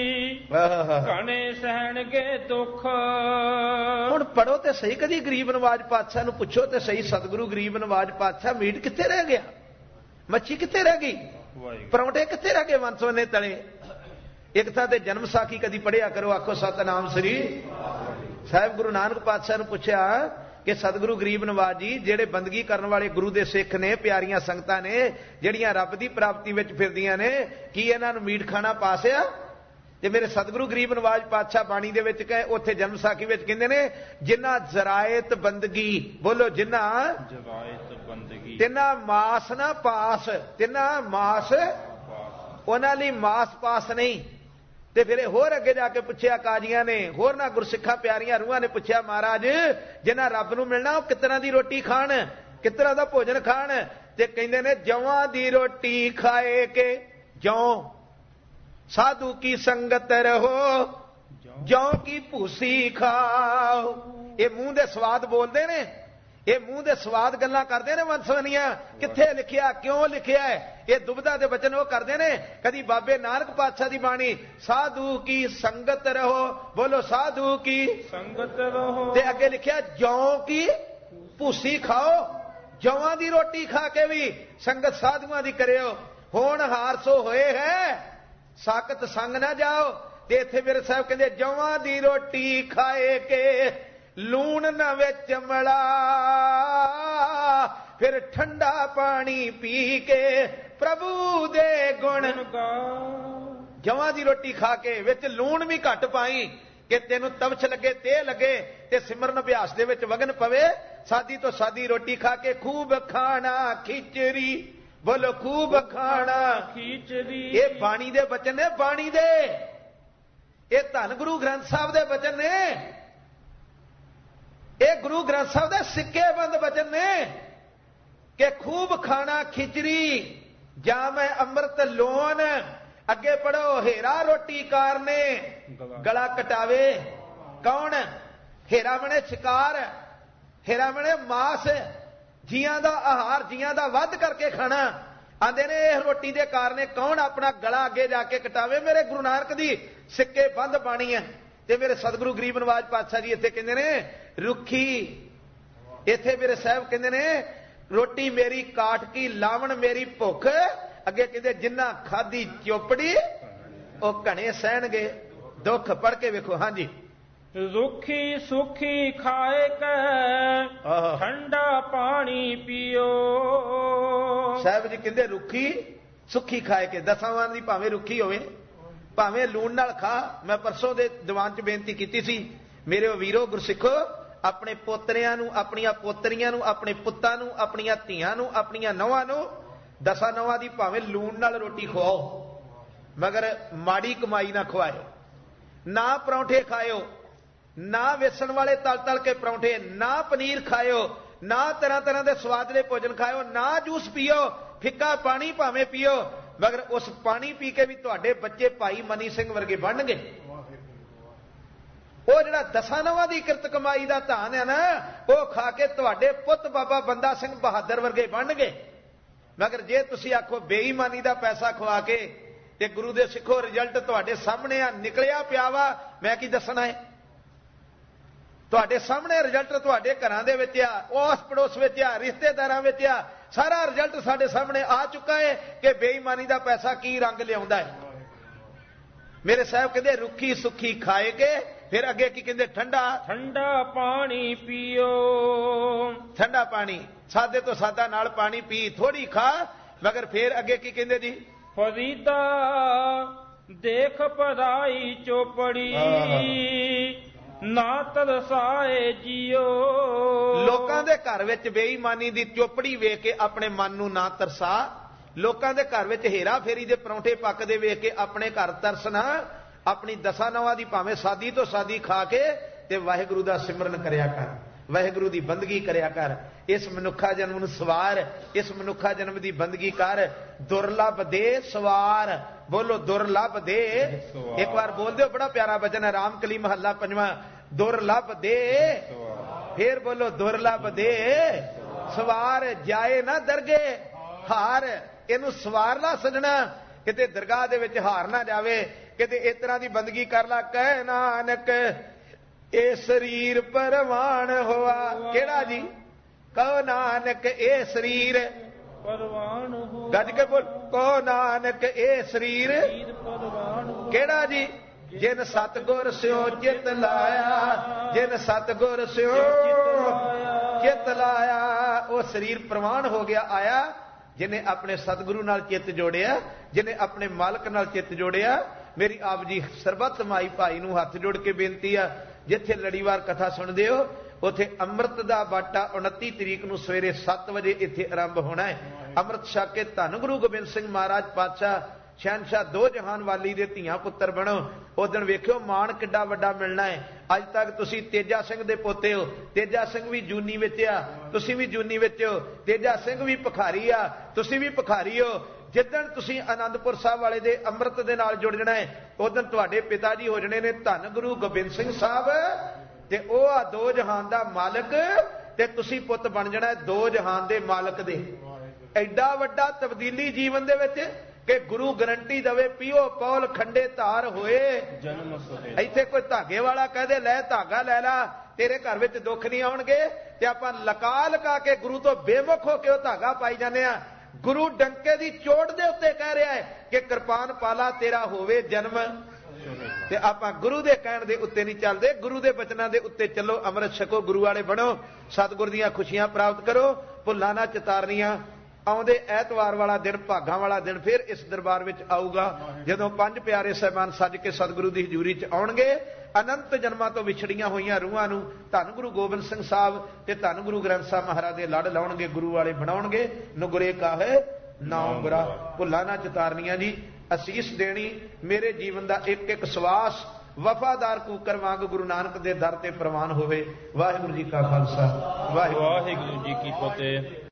ਘਣੇ ਸਹਿਣਗੇ ਦੁੱਖ। ਹੁਣ ਪੜੋ ਤੇ ਸਹੀ, ਕਦੀ ਗਰੀਬ ਨਵਾਜ ਪਾਤਸ਼ਾਹ ਨੂੰ ਪੁੱਛੋ ਤੇ ਸਹੀ, ਸਤਿਗੁਰੂ ਗਰੀਬ ਨਵਾਜ ਪਾਤਸ਼ਾਹ ਮੀਟ ਕਿੱਥੇ ਰਹਿ ਗਿਆ, ਮੱਛੀ ਕਿੱਥੇ ਰਹਿ ਗਈ, ਪਰੌਂਠੇ ਕਿੱਥੇ ਰਹਿ ਗਏ ਵੰਸਵਨੇ ਤਲੇ। ਇੱਕ ਥਾਂ ਤੇ ਜਨਮ ਸਾਖੀ ਕਦੀ ਪੜਿਆ ਕਰੋ। ਆਖੋ ਸਤਨਾਮ ਸ੍ਰੀ ਸਾਹਿਬ। ਗੁਰੂ ਨਾਨਕ ਪਾਤਸ਼ਾਹ ਨੂੰ ਪੁੱਛਿਆ ਕਿ ਸਤਿਗੁਰੂ ਗਰੀਬ ਨਵਾਜ ਜੀ ਜਿਹੜੇ ਬੰਦਗੀ ਕਰਨ ਵਾਲੇ ਗੁਰੂ ਦੇ ਸਿੱਖ ਨੇ, ਪਿਆਰੀਆਂ ਸੰਗਤਾਂ ਨੇ ਜਿਹੜੀਆਂ ਰੱਬ ਦੀ ਪ੍ਰਾਪਤੀ ਵਿੱਚ ਫਿਰਦੀਆਂ ਨੇ, ਕੀ ਇਹਨਾਂ ਨੂੰ ਮੀਟ ਖਾਣਾ ਪਾਸ ਆ? ਤੇ ਮੇਰੇ ਸਤਿਗੁਰੂ ਗਰੀਬ ਨਵਾਜ ਪਾਤਸ਼ਾਹ ਬਾਣੀ ਦੇ ਵਿੱਚ ਕਹੇ, ਉੱਥੇ ਜਨਮ ਸਾਖੀ ਵਿੱਚ ਕਹਿੰਦੇ ਨੇ ਜਿਨ੍ਹਾਂ ਜ਼ਰਾਇਤ ਬੰਦਗੀ, ਬੋਲੋ ਜਿਨ੍ਹਾਂ ਜ਼ਰਾਇਤ ਬੰਦਗੀ, ਤਿੰਨਾ ਮਾਸ ਨਾ ਪਾਸ, ਤਿੰਨਾ ਮਾਸ ਉਹਨਾਂ ਲਈ ਮਾਸ ਪਾਸ ਨਹੀਂ। ਤੇ ਫਿਰ ਹੋਰ ਅੱਗੇ ਜਾ ਕੇ ਪੁੱਛਿਆ ਕਾਜ਼ੀਆਂ ਨੇ, ਹੋਰ ਨਾ ਗੁਰਸਿੱਖਾਂ ਪਿਆਰੀਆਂ ਰੂਹਾਂ ਨੇ ਪੁੱਛਿਆ ਮਹਾਰਾਜ ਜਿਨ੍ਹਾਂ ਰੱਬ ਨੂੰ ਮਿਲਣਾ ਉਹ ਕਿਸ ਤਰ੍ਹਾਂ ਦੀ ਰੋਟੀ ਖਾਣ, ਕਿਸ ਤਰ੍ਹਾਂ ਦਾ ਭੋਜਨ ਖਾਣ? ਤੇ ਕਹਿੰਦੇ ਨੇ ਜਵਾਂ ਦੀ ਰੋਟੀ ਖਾਏ ਕੇ ਜੌਂ, ਸਾਧੂ ਕੀ ਸੰਗਤ ਰਹੋ, ਜੌਂ ਕੀ ਭੂਸੀ ਖਾਓ। ਇਹ ਮੂੰਹ ਦੇ ਸਵਾਦ ਬੋਲਦੇ ਨੇ, ਇਹ ਮੂੰਹ ਦੇ ਸਵਾਦ ਗੱਲਾਂ ਕਰਦੇ ਨੇ ਵੰਸਵਨੀਆਂ। ਕਿੱਥੇ ਲਿਖਿਆ, ਕਿਉਂ ਲਿਖਿਆ ਹੈ? ਇਹ ਦੁਬਦਾ ਦੇ ਬਚਨ ਉਹ ਕਰਦੇ ਨੇ। ਕਦੀ ਬਾਬੇ ਨਾਨਕ ਪਾਤਸ਼ਾਹ ਦੀ ਬਾਣੀ ਸਾਧੂ ਕੀ ਸੰਗਤ ਰਹੋ, ਬੋਲੋ ਸਾਧੂ ਕੀ ਸੰਗਤ ਰਹੋ। ਤੇ ਅੱਗੇ ਲਿਖਿਆ ਜੌਂ ਕੀ ਭੂਸੀ ਖਾਓ, ਜੌਆਂ ਦੀ ਰੋਟੀ ਖਾ ਕੇ ਵੀ ਸੰਗਤ ਸਾਧੂਆਂ ਦੀ ਕਰਿਓ। ਹੁਣ ਹਾਰਸੋ ਹੋਏ ਹੈ ਸਾਕਤ ਸੰਗ ਨਾ ਜਾਓ। ਤੇ ਇੱਥੇ ਮੇਰੇ ਸਾਹਿਬ ਕਹਿੰਦੇ ਜੌਆਂ ਦੀ ਰੋਟੀ ਖਾਏ ਕੇ ਲੂਣ ਨਾ ਵਿੱਚ ਮਲਾ, ਫਿਰ ਠੰਡਾ ਪਾਣੀ ਪੀ ਕੇ ਪ੍ਰਭੂ ਦੇ ਗੁਣ ਗਾ। ਜਵਾਂ ਦੀ ਰੋਟੀ ਖਾ ਕੇ ਵਿੱਚ ਲੂਣ ਵੀ ਘੱਟ ਪਾਈ ਕਿ ਤੈਨੂੰ ਤਵਛ ਲੱਗੇ, ਤੇ ਲੱਗੇ ਤੇ ਸਿਮਰਨ ਅਭਿਆਸ ਦੇ ਵਿੱਚ ਵਗਨ ਪਵੇ। ਸਾਦੀ ਤੋਂ ਸਾਦੀ ਰੋਟੀ ਖਾ ਕੇ ਖੂਬ ਖਾਣਾ ਖਿਚੜੀ, ਬੋਲੋ ਖੂਬ ਖਾਣਾ ਖਿਚੜੀ। ਇਹ ਬਾਣੀ ਦੇ ਬਚਨ ਨੇ, ਬਾਣੀ ਦੇ, ਇਹ ਧੰਨ ਗੁਰੂ ਗ੍ਰੰਥ ਸਾਹਿਬ ਦੇ ਬਚਨ ਨੇ, ਇਹ ਗੁਰੂ ਗ੍ਰੰਥ ਸਾਹਿਬ ਦੇ ਸਿੱਕੇਬੰਦ ਬਚਨ ਨੇ ਕਿ ਖੂਬ ਖਾਣਾ ਖਿਚੜੀ ਜਾਂ ਮੈਂ ਅੰਮ੍ਰਿਤ ਲੋਨ। ਅੱਗੇ ਪੜੋ, ਹੀਰਾ ਰੋਟੀ ਕਾਰਨੇ ਗਲਾ ਕਟਾਵੇ। ਕੌਣ? ਹੀਰਾ ਬਣੇ ਸ਼ਿਕਾਰ, ਹੀਰਾ ਬਣੇ ਮਾਸ, ਜੀਆਂ ਦਾ ਆਹਾਰ, ਜੀਆਂ ਦਾ ਵੱਧ ਕਰਕੇ ਖਾਣਾ। ਆਂਦੇ ਨੇ ਇਹ ਰੋਟੀ ਦੇ ਕਾਰਨੇ ਕੌਣ ਆਪਣਾ ਗਲਾ ਅੱਗੇ ਜਾ ਕੇ ਕਟਾਵੇ। ਮੇਰੇ ਗੁਰੂ ਨਾਨਕ ਦੀ ਸਿੱਕੇ ਬੰਦ ਬਾਣੀ ਹੈ। ਤੇ ਮੇਰੇ ਸਤਿਗੁਰੂ ਗਰੀਬ ਨਵਾਜ ਪਾਤਸ਼ਾਹ ਜੀ ਇੱਥੇ ਕਹਿੰਦੇ ਨੇ ਰੁੱਖੀ, ਇੱਥੇ ਮੇਰੇ ਸਾਹਿਬ ਕਹਿੰਦੇ ਨੇ ਰੋਟੀ ਮੇਰੀ ਕਾਟ ਕੀ ਲਾਵਣ ਮੇਰੀ ਭੁੱਖ। ਅੱਗੇ ਕਹਿੰਦੇ ਜਿੰਨਾ ਖਾਦੀ ਚੋਪੜੀ ਉਹ ਘਣੇ ਸਹਿਣਗੇ ਦੁੱਖ। ਪੜ ਕੇ ਵੇਖੋ। ਹਾਂਜੀ। ਰੁੱਖੀ ਸੁਖੀ ਖਾਏ ਕੈ ਠੰਡਾ ਪਾਣੀ ਪੀਓ। ਸਾਹਿਬ ਜੀ ਕਹਿੰਦੇ ਰੁੱਖੀ ਸੁੱਖੀ ਖਾਏ ਕੇ, ਦਸਾਵਾਂ ਦੀ ਭਾਵੇਂ ਰੁੱਖੀ ਹੋਵੇ ਭਾਵੇਂ ਲੂਣ ਨਾਲ ਖਾ। ਮੈਂ ਪਰਸੋਂ ਦੇ ਦੀਵਾਨ 'ਚ ਬੇਨਤੀ ਕੀਤੀ ਸੀ, ਮੇਰੇ ਵੀਰੋ ਗੁਰਸਿੱਖੋ, ਆਪਣੇ ਪੋਤਰਿਆਂ ਨੂੰ, ਆਪਣੀਆਂ ਪੋਤਰੀਆਂ ਨੂੰ, ਆਪਣੇ ਪੁੱਤਾਂ ਨੂੰ, ਆਪਣੀਆਂ ਧੀਆਂ ਨੂੰ, ਆਪਣੀਆਂ ਨੌਵਾਂ ਨੂੰ ਦਸਾਂ ਨੌਵਾਂ ਦੀ ਭਾਵੇਂ ਲੂਣ ਨਾਲ ਰੋਟੀ ਖਵਾਓ, ਮਗਰ ਮਾੜੀ ਕਮਾਈ ਨਾ ਖਵਾਇਓ। ਨਾ ਪਰੌਂਠੇ ਖਾਇਓ, ਨਾ ਵੇਸਣ ਵਾਲੇ ਤਲ ਤਲ ਕੇ ਪਰੌਂਠੇ, ਨਾ ਪਨੀਰ ਖਾਇਓ, ਨਾ ਤਰ੍ਹਾਂ ਤਰ੍ਹਾਂ ਦੇ ਸਵਾਦਲੇ ਭੋਜਨ ਖਾਇਓ, ਨਾ ਜੂਸ ਪੀਓ, ਫਿੱਕਾ ਪਾਣੀ ਭਾਵੇਂ ਪੀਓ, ਮਗਰ ਉਸ ਪਾਣੀ ਪੀ ਕੇ ਵੀ ਤੁਹਾਡੇ ਬੱਚੇ ਭਾਈ ਮਨੀ ਸਿੰਘ ਵਰਗੇ ਬਣਨਗੇ। ਉਹ ਜਿਹੜਾ ਦਸਾਂ ਨਵਾਂ ਦੀ ਕਿਰਤ ਕਮਾਈ ਦਾ ਧਾਨ ਹੈ ਨਾ, ਉਹ ਖਾ ਕੇ ਤੁਹਾਡੇ ਪੁੱਤ ਬਾਬਾ ਬੰਦਾ ਸਿੰਘ ਬਹਾਦਰ ਵਰਗੇ ਬਣਨਗੇ। ਮਗਰ ਜੇ ਤੁਸੀਂ ਆਖੋ ਬੇਈਮਾਨੀ ਦਾ ਪੈਸਾ ਖਵਾ ਕੇ, ਤੇ ਗੁਰੂ ਦੇ ਸਿੱਖੋ ਰਿਜ਼ਲਟ ਤੁਹਾਡੇ ਸਾਹਮਣੇ ਆ, ਨਿਕਲਿਆ ਪਿਆ ਵਾ, ਮੈਂ ਕੀ ਦੱਸਣਾ ਹੈ। ਤੁਹਾਡੇ ਸਾਹਮਣੇ ਰਿਜ਼ਲਟ ਤੁਹਾਡੇ ਘਰਾਂ ਦੇ ਵਿੱਚ ਆ, ਉਸ ਪੜੋਸ ਵਿੱਚ ਆ, ਰਿਸ਼ਤੇਦਾਰਾਂ ਵਿੱਚ ਆ, ਸਾਰਾ ਰਿਜ਼ਲਟ ਸਾਡੇ ਸਾਹਮਣੇ ਆ ਚੁੱਕਾ ਹੈ ਕਿ ਬੇਈਮਾਨੀ ਦਾ ਪੈਸਾ ਕੀ ਰੰਗ ਲਿਆਉਂਦਾ ਹੈ। ਮੇਰੇ ਸਾਹਿਬ ਕਹਿੰਦੇ ਰੁੱਖੀ ਸੁੱਖੀ ਖਾਏ ਕੇ, ਫਿਰ ਅੱਗੇ ਕੀ ਕਹਿੰਦੇ ਠੰਡਾ ਠੰਡਾ ਪਾਣੀ ਪੀਓ। ਠੰਡਾ ਪਾਣੀ, ਸਾਦੇ ਤੋਂ ਸਾਦਾ ਨਾਲ ਪਾਣੀ ਪੀ, ਥੋੜੀ ਖਾ, ਮਗਰ ਫਿਰ ਅੱਗੇ ਕੀ ਕਹਿੰਦੇ ਜੀ। ਫਰੀਦਾ ਦੇਖ ਪਰਾਈ ਚੋਪੜੀ ਨਾ ਤਰਸਾਏ ਜੀਓ। ਲੋਕਾਂ ਦੇ ਘਰ ਵਿੱਚ ਬੇਈਮਾਨੀ ਦੀ ਚੋਪੜੀ ਵੇਖ ਕੇ ਆਪਣੇ ਮਨ ਨੂੰ ਨਾ ਤਰਸਾ। ਲੋਕਾਂ ਦੇ ਘਰ ਵਿੱਚ ਹੇਰਾ ਫੇਰੀ ਦੇ ਪਰੌਂਠੇ ਪੱਕਦੇ ਵੇਖ ਕੇ ਆਪਣੇ ਘਰ ਤਰਸਣਾ। ਆਪਣੀ ਦਸਾਂ ਨਵਾਂ ਦੀ ਭਾਵੇਂ ਸਾਦੀ ਤੋਂ ਸਾਦੀ ਖਾ ਕੇ ਤੇ ਵਾਹਿਗੁਰੂ ਦਾ ਸਿਮਰਨ ਕਰਿਆ ਕਰ, ਵਾਹਿਗੁਰੂ ਦੀ ਬੰਦਗੀ ਕਰਿਆ ਕਰ। ਇਸ ਮਨੁੱਖਾ ਜਨਮ ਨੂੰ ਸਵਾਰ, ਇਸ ਮਨੁੱਖਾ ਜਨਮ ਦੀ ਬੰਦਗੀ ਕਰ। ਦੁਰਲਭ ਦੇ ਸਵਾਰ, ਬੋਲੋ ਦੁਰਲਭ ਦੇ। ਇੱਕ ਵਾਰ ਬੋਲ ਦਿਓ, ਬੜਾ ਪਿਆਰਾ ਬਚਨ ਹੈ, ਰਾਮਕਲੀ ਮਹੱਲਾ ਪੰਜਵਾਂ। ਦੁਰਲਭ ਦੇ, ਫੇਰ ਬੋਲੋ ਦੁਰਲਭ ਦੇ ਸਵਾਰ। ਜਾਏ ਨਾ ਦਰਗੇ ਹਾਰ, ਇਹਨੂੰ ਸਵਾਰ ਲਾ ਸਜਣਾ, ਕਿਤੇ ਦਰਗਾਹ ਦੇ ਵਿੱਚ ਹਾਰ ਨਾ ਜਾਵੇ। ਕਿਤੇ ਇਸ ਤਰ੍ਹਾਂ ਦੀ ਬੰਦਗੀ ਕਰ ਲਾ। ਕਹਿ ਨਾਨਕ ਇਹ ਸਰੀਰ ਪਰਵਾਨ ਹੋਆ। ਕਿਹੜਾ ਜੀ? ਕਹੋ ਨਾਨਕ ਇਹ ਸਰੀਰ ਪਰਵਾਨ ਹੋ। ਗੱਜ ਕੇ ਬੋਲ, ਕਹੋ ਨਾਨਕ ਇਹ ਸਰੀਰ ਪਰਵਾਨ ਹੋ। ਕਿਹੜਾ ਜੀ? ਜਿਨ ਸਤਗੁਰ ਸਿਓ ਚਿਤ ਲਾਇਆ, ਜਿਨ ਸਤਗੁਰ ਸਿਓ ਚਿਤ ਲਾਇਆ। ਉਹ ਸਰੀਰ ਪ੍ਰਵਾਨ ਹੋ ਗਿਆ ਆਇਆ ਜਿਹਨੇ ਆਪਣੇ ਸਤਿਗੁਰੂ ਨਾਲ ਚਿੱਤ ਜੋੜਿਆ, ਜਿਹਨੇ ਆਪਣੇ ਮਾਲਕ ਨਾਲ ਚਿੱਤ ਜੋੜਿਆ। ਮੇਰੀ ਆਪ ਜੀ ਸਰਬੱਤ ਮਾਈ ਭਾਈ ਨੂੰ ਹੱਥ ਜੋੜ ਕੇ ਬੇਨਤੀ ਆ, ਜਿੱਥੇ ਲੜੀਵਾਰ ਕਥਾ ਸੁਣਦੇ ਹੋ ਉੱਥੇ ਅੰਮ੍ਰਿਤ ਦਾ ਬਾਟਾ 29 ਤਰੀਕ ਨੂੰ ਸਵੇਰੇ 7 ਵਜੇ ਇੱਥੇ ਆਰੰਭ ਹੋਣਾ ਹੈ। ਅੰਮ੍ਰਿਤ ਛਕ ਕੇ ਧੰਨ ਗੁਰੂ ਗੋਬਿੰਦ ਸਿੰਘ ਮਹਾਰਾਜ ਪਾਤਸ਼ਾਹ ਸ਼ਹਿਨਸ਼ਾਹ ਦੋ ਜਹਾਨ ਵਾਲੀ ਦੇ ਧੀਆਂ ਪੁੱਤਰ ਬਣੋ। ਉਸ ਦਿਨ ਵੇਖਿਓ ਮਾਣ ਕਿੱਡਾ ਵੱਡਾ ਮਿਲਣਾ ਹੈ। ਅੱਜ ਤੱਕ ਤੁਸੀਂ ਤੇਜਾ ਸਿੰਘ ਦੇ ਪੋਤੇ ਹੋ, ਤੇਜਾ ਸਿੰਘ ਵੀ ਜੂਨੀ ਵਿੱਚ ਆ, ਤੁਸੀਂ ਵੀ ਜੂਨੀ ਵਿੱਚ ਹੋ। ਤੇਜਾ ਸਿੰਘ ਵੀ ਭਿਖਾਰੀ ਆ, ਤੁਸੀਂ ਵੀ ਭਿਖਾਰੀ ਹੋ। ਜਿੱਦਣ ਤੁਸੀਂ ਆਨੰਦਪੁਰ ਸਾਹਿਬ ਵਾਲੇ ਦੇ ਅੰਮ੍ਰਿਤ ਦੇ ਨਾਲ ਜੁੜ ਜਾਣਾ ਹੈ, ਉਸ ਦਿਨ ਤੁਹਾਡੇ ਪਿਤਾ ਜੀ ਹੋ ਜਾਣੇ ਨੇ ਧੰਨ ਗੁਰੂ ਗੋਬਿੰਦ ਸਿੰਘ ਸਾਹਿਬ, ਤੇ ਉਹ ਆ ਦੋ ਜਹਾਨ ਦਾ ਮਾਲਕ, ਤੇ ਤੁਸੀਂ ਪੁੱਤ ਬਣ ਜਾਣਾ ਦੋ ਜਹਾਨ ਦੇ ਮਾਲਕ ਦੇ। ਐਡਾ ਵੱਡਾ ਤਬਦੀਲੀ ਜੀਵਨ ਦੇ ਵਿੱਚ ਕਿ ਗੁਰੂ ਗਰੰਟੀ ਦਵੇ, ਪੀਓ ਪੌਲ ਖੰਡੇ ਧਾਰ ਹੋਏ ਜਨਮ ਸੁਦੇ। ਇੱਥੇ ਕੋਈ ਧਾਗੇ ਵਾਲਾ ਕਹਦੇ ਲੈ ਧਾਗਾ ਲੈ ਲਾ, ਤੇਰੇ ਘਰ ਵਿੱਚ ਦੁੱਖ ਨਹੀਂ ਆਉਣਗੇ। ਤੇ ਆਪਾਂ ਲਕਾ ਲਕਾ ਕੇ ਗੁਰੂ ਤੋਂ ਬੇਮੁਖ ਹੋ ਕੇ ਉਹ ਧਾਗਾ ਪਾਈ ਜਾਂਦੇ ਆ। ਗੁਰੂ ਡੰਕੇ ਦੀ ਚੋਟ ਦੇ ਉੱਤੇ ਕਹਿ ਰਿਹਾ ਹੈ ਕਿ ਕਿਰਪਾਨ ਪਾਲਾ ਤੇਰਾ ਹੋਵੇ ਜਨਮ, ਤੇ ਆਪਾਂ ਗੁਰੂ ਦੇ ਕਹਿਣ ਦੇ ਉੱਤੇ ਨਹੀਂ ਚੱਲਦੇ, ਗੁਰੂ ਦੇ ਬਚਨਾਂ ਦੇ ਉੱਤੇ ਚੱਲੋ। ਅੰਮ੍ਰਿਤ ਛਕੋ, ਗੁਰੂ ਵਾਲੇ ਬਣੋ, ਸਤਿਗੁਰ ਦੀਆਂ ਖੁਸ਼ੀਆਂ ਪ੍ਰਾਪਤ ਕਰੋ, ਭੁੱਲਾਂ ਨਾ ਚਿਤਾਰਨੀਆਂ। ਆਉਂਦੇ ਐਤਵਾਰ ਵਾਲਾ ਦਿਨ, ਭਾਗਾਂ ਵਾਲਾ ਦਿਨ ਫਿਰ ਇਸ ਦਰਬਾਰ ਵਿੱਚ ਆਊਗਾ, ਜਦੋਂ ਪੰਜ ਪਿਆਰੇ ਸਾਹਿਬਾਨ ਸੱਜ ਕੇ ਸਤਿਗੁਰੂ ਦੀ ਹਜ਼ੂਰੀ 'ਚ ਆਉਣਗੇ। ਅਨੰਤ ਜਨਮਾਂ ਤੋਂ ਵਿਛੜੀਆਂ ਹੋਈਆਂ ਰੂਹਾਂ ਨੂੰ ਧੰਨ ਗੁਰੂ ਗੋਬਿੰਦ ਸਿੰਘ ਸਾਹਿਬ ਤੇ ਧੰਨ ਗੁਰੂ ਗ੍ਰੰਥ ਸਾਹਿਬ ਮਹਾਰਾਜ ਦੇ ਲੜ ਲਾਉਣਗੇ, ਗੁਰੂ ਵਾਲੇ ਬਣਾਉਣਗੇ। ਨੁਗਰੇ ਕਾਹੇ ਨਾਮ ਬੁਰਾ। ਭੁੱਲਾ ਨਾ ਚਿਤਾਰਨੀਆਂ ਜੀ। ਅਸੀਸ ਦੇਣੀ, ਮੇਰੇ ਜੀਵਨ ਦਾ ਇੱਕ ਇੱਕ ਸਵਾਸ ਵਫਾਦਾਰ ਕੂਕਰ ਵਾਂਗ ਗੁਰੂ ਨਾਨਕ ਦੇ ਦਰ ਤੇ ਪ੍ਰਵਾਨ ਹੋਵੇ। ਵਾਹਿਗੁਰੂ ਜੀ ਕਾ ਖਾਲਸਾ, ਵਾਹਿਗੁਰੂ ਜੀ ਕੀ ਫਤਿਹ।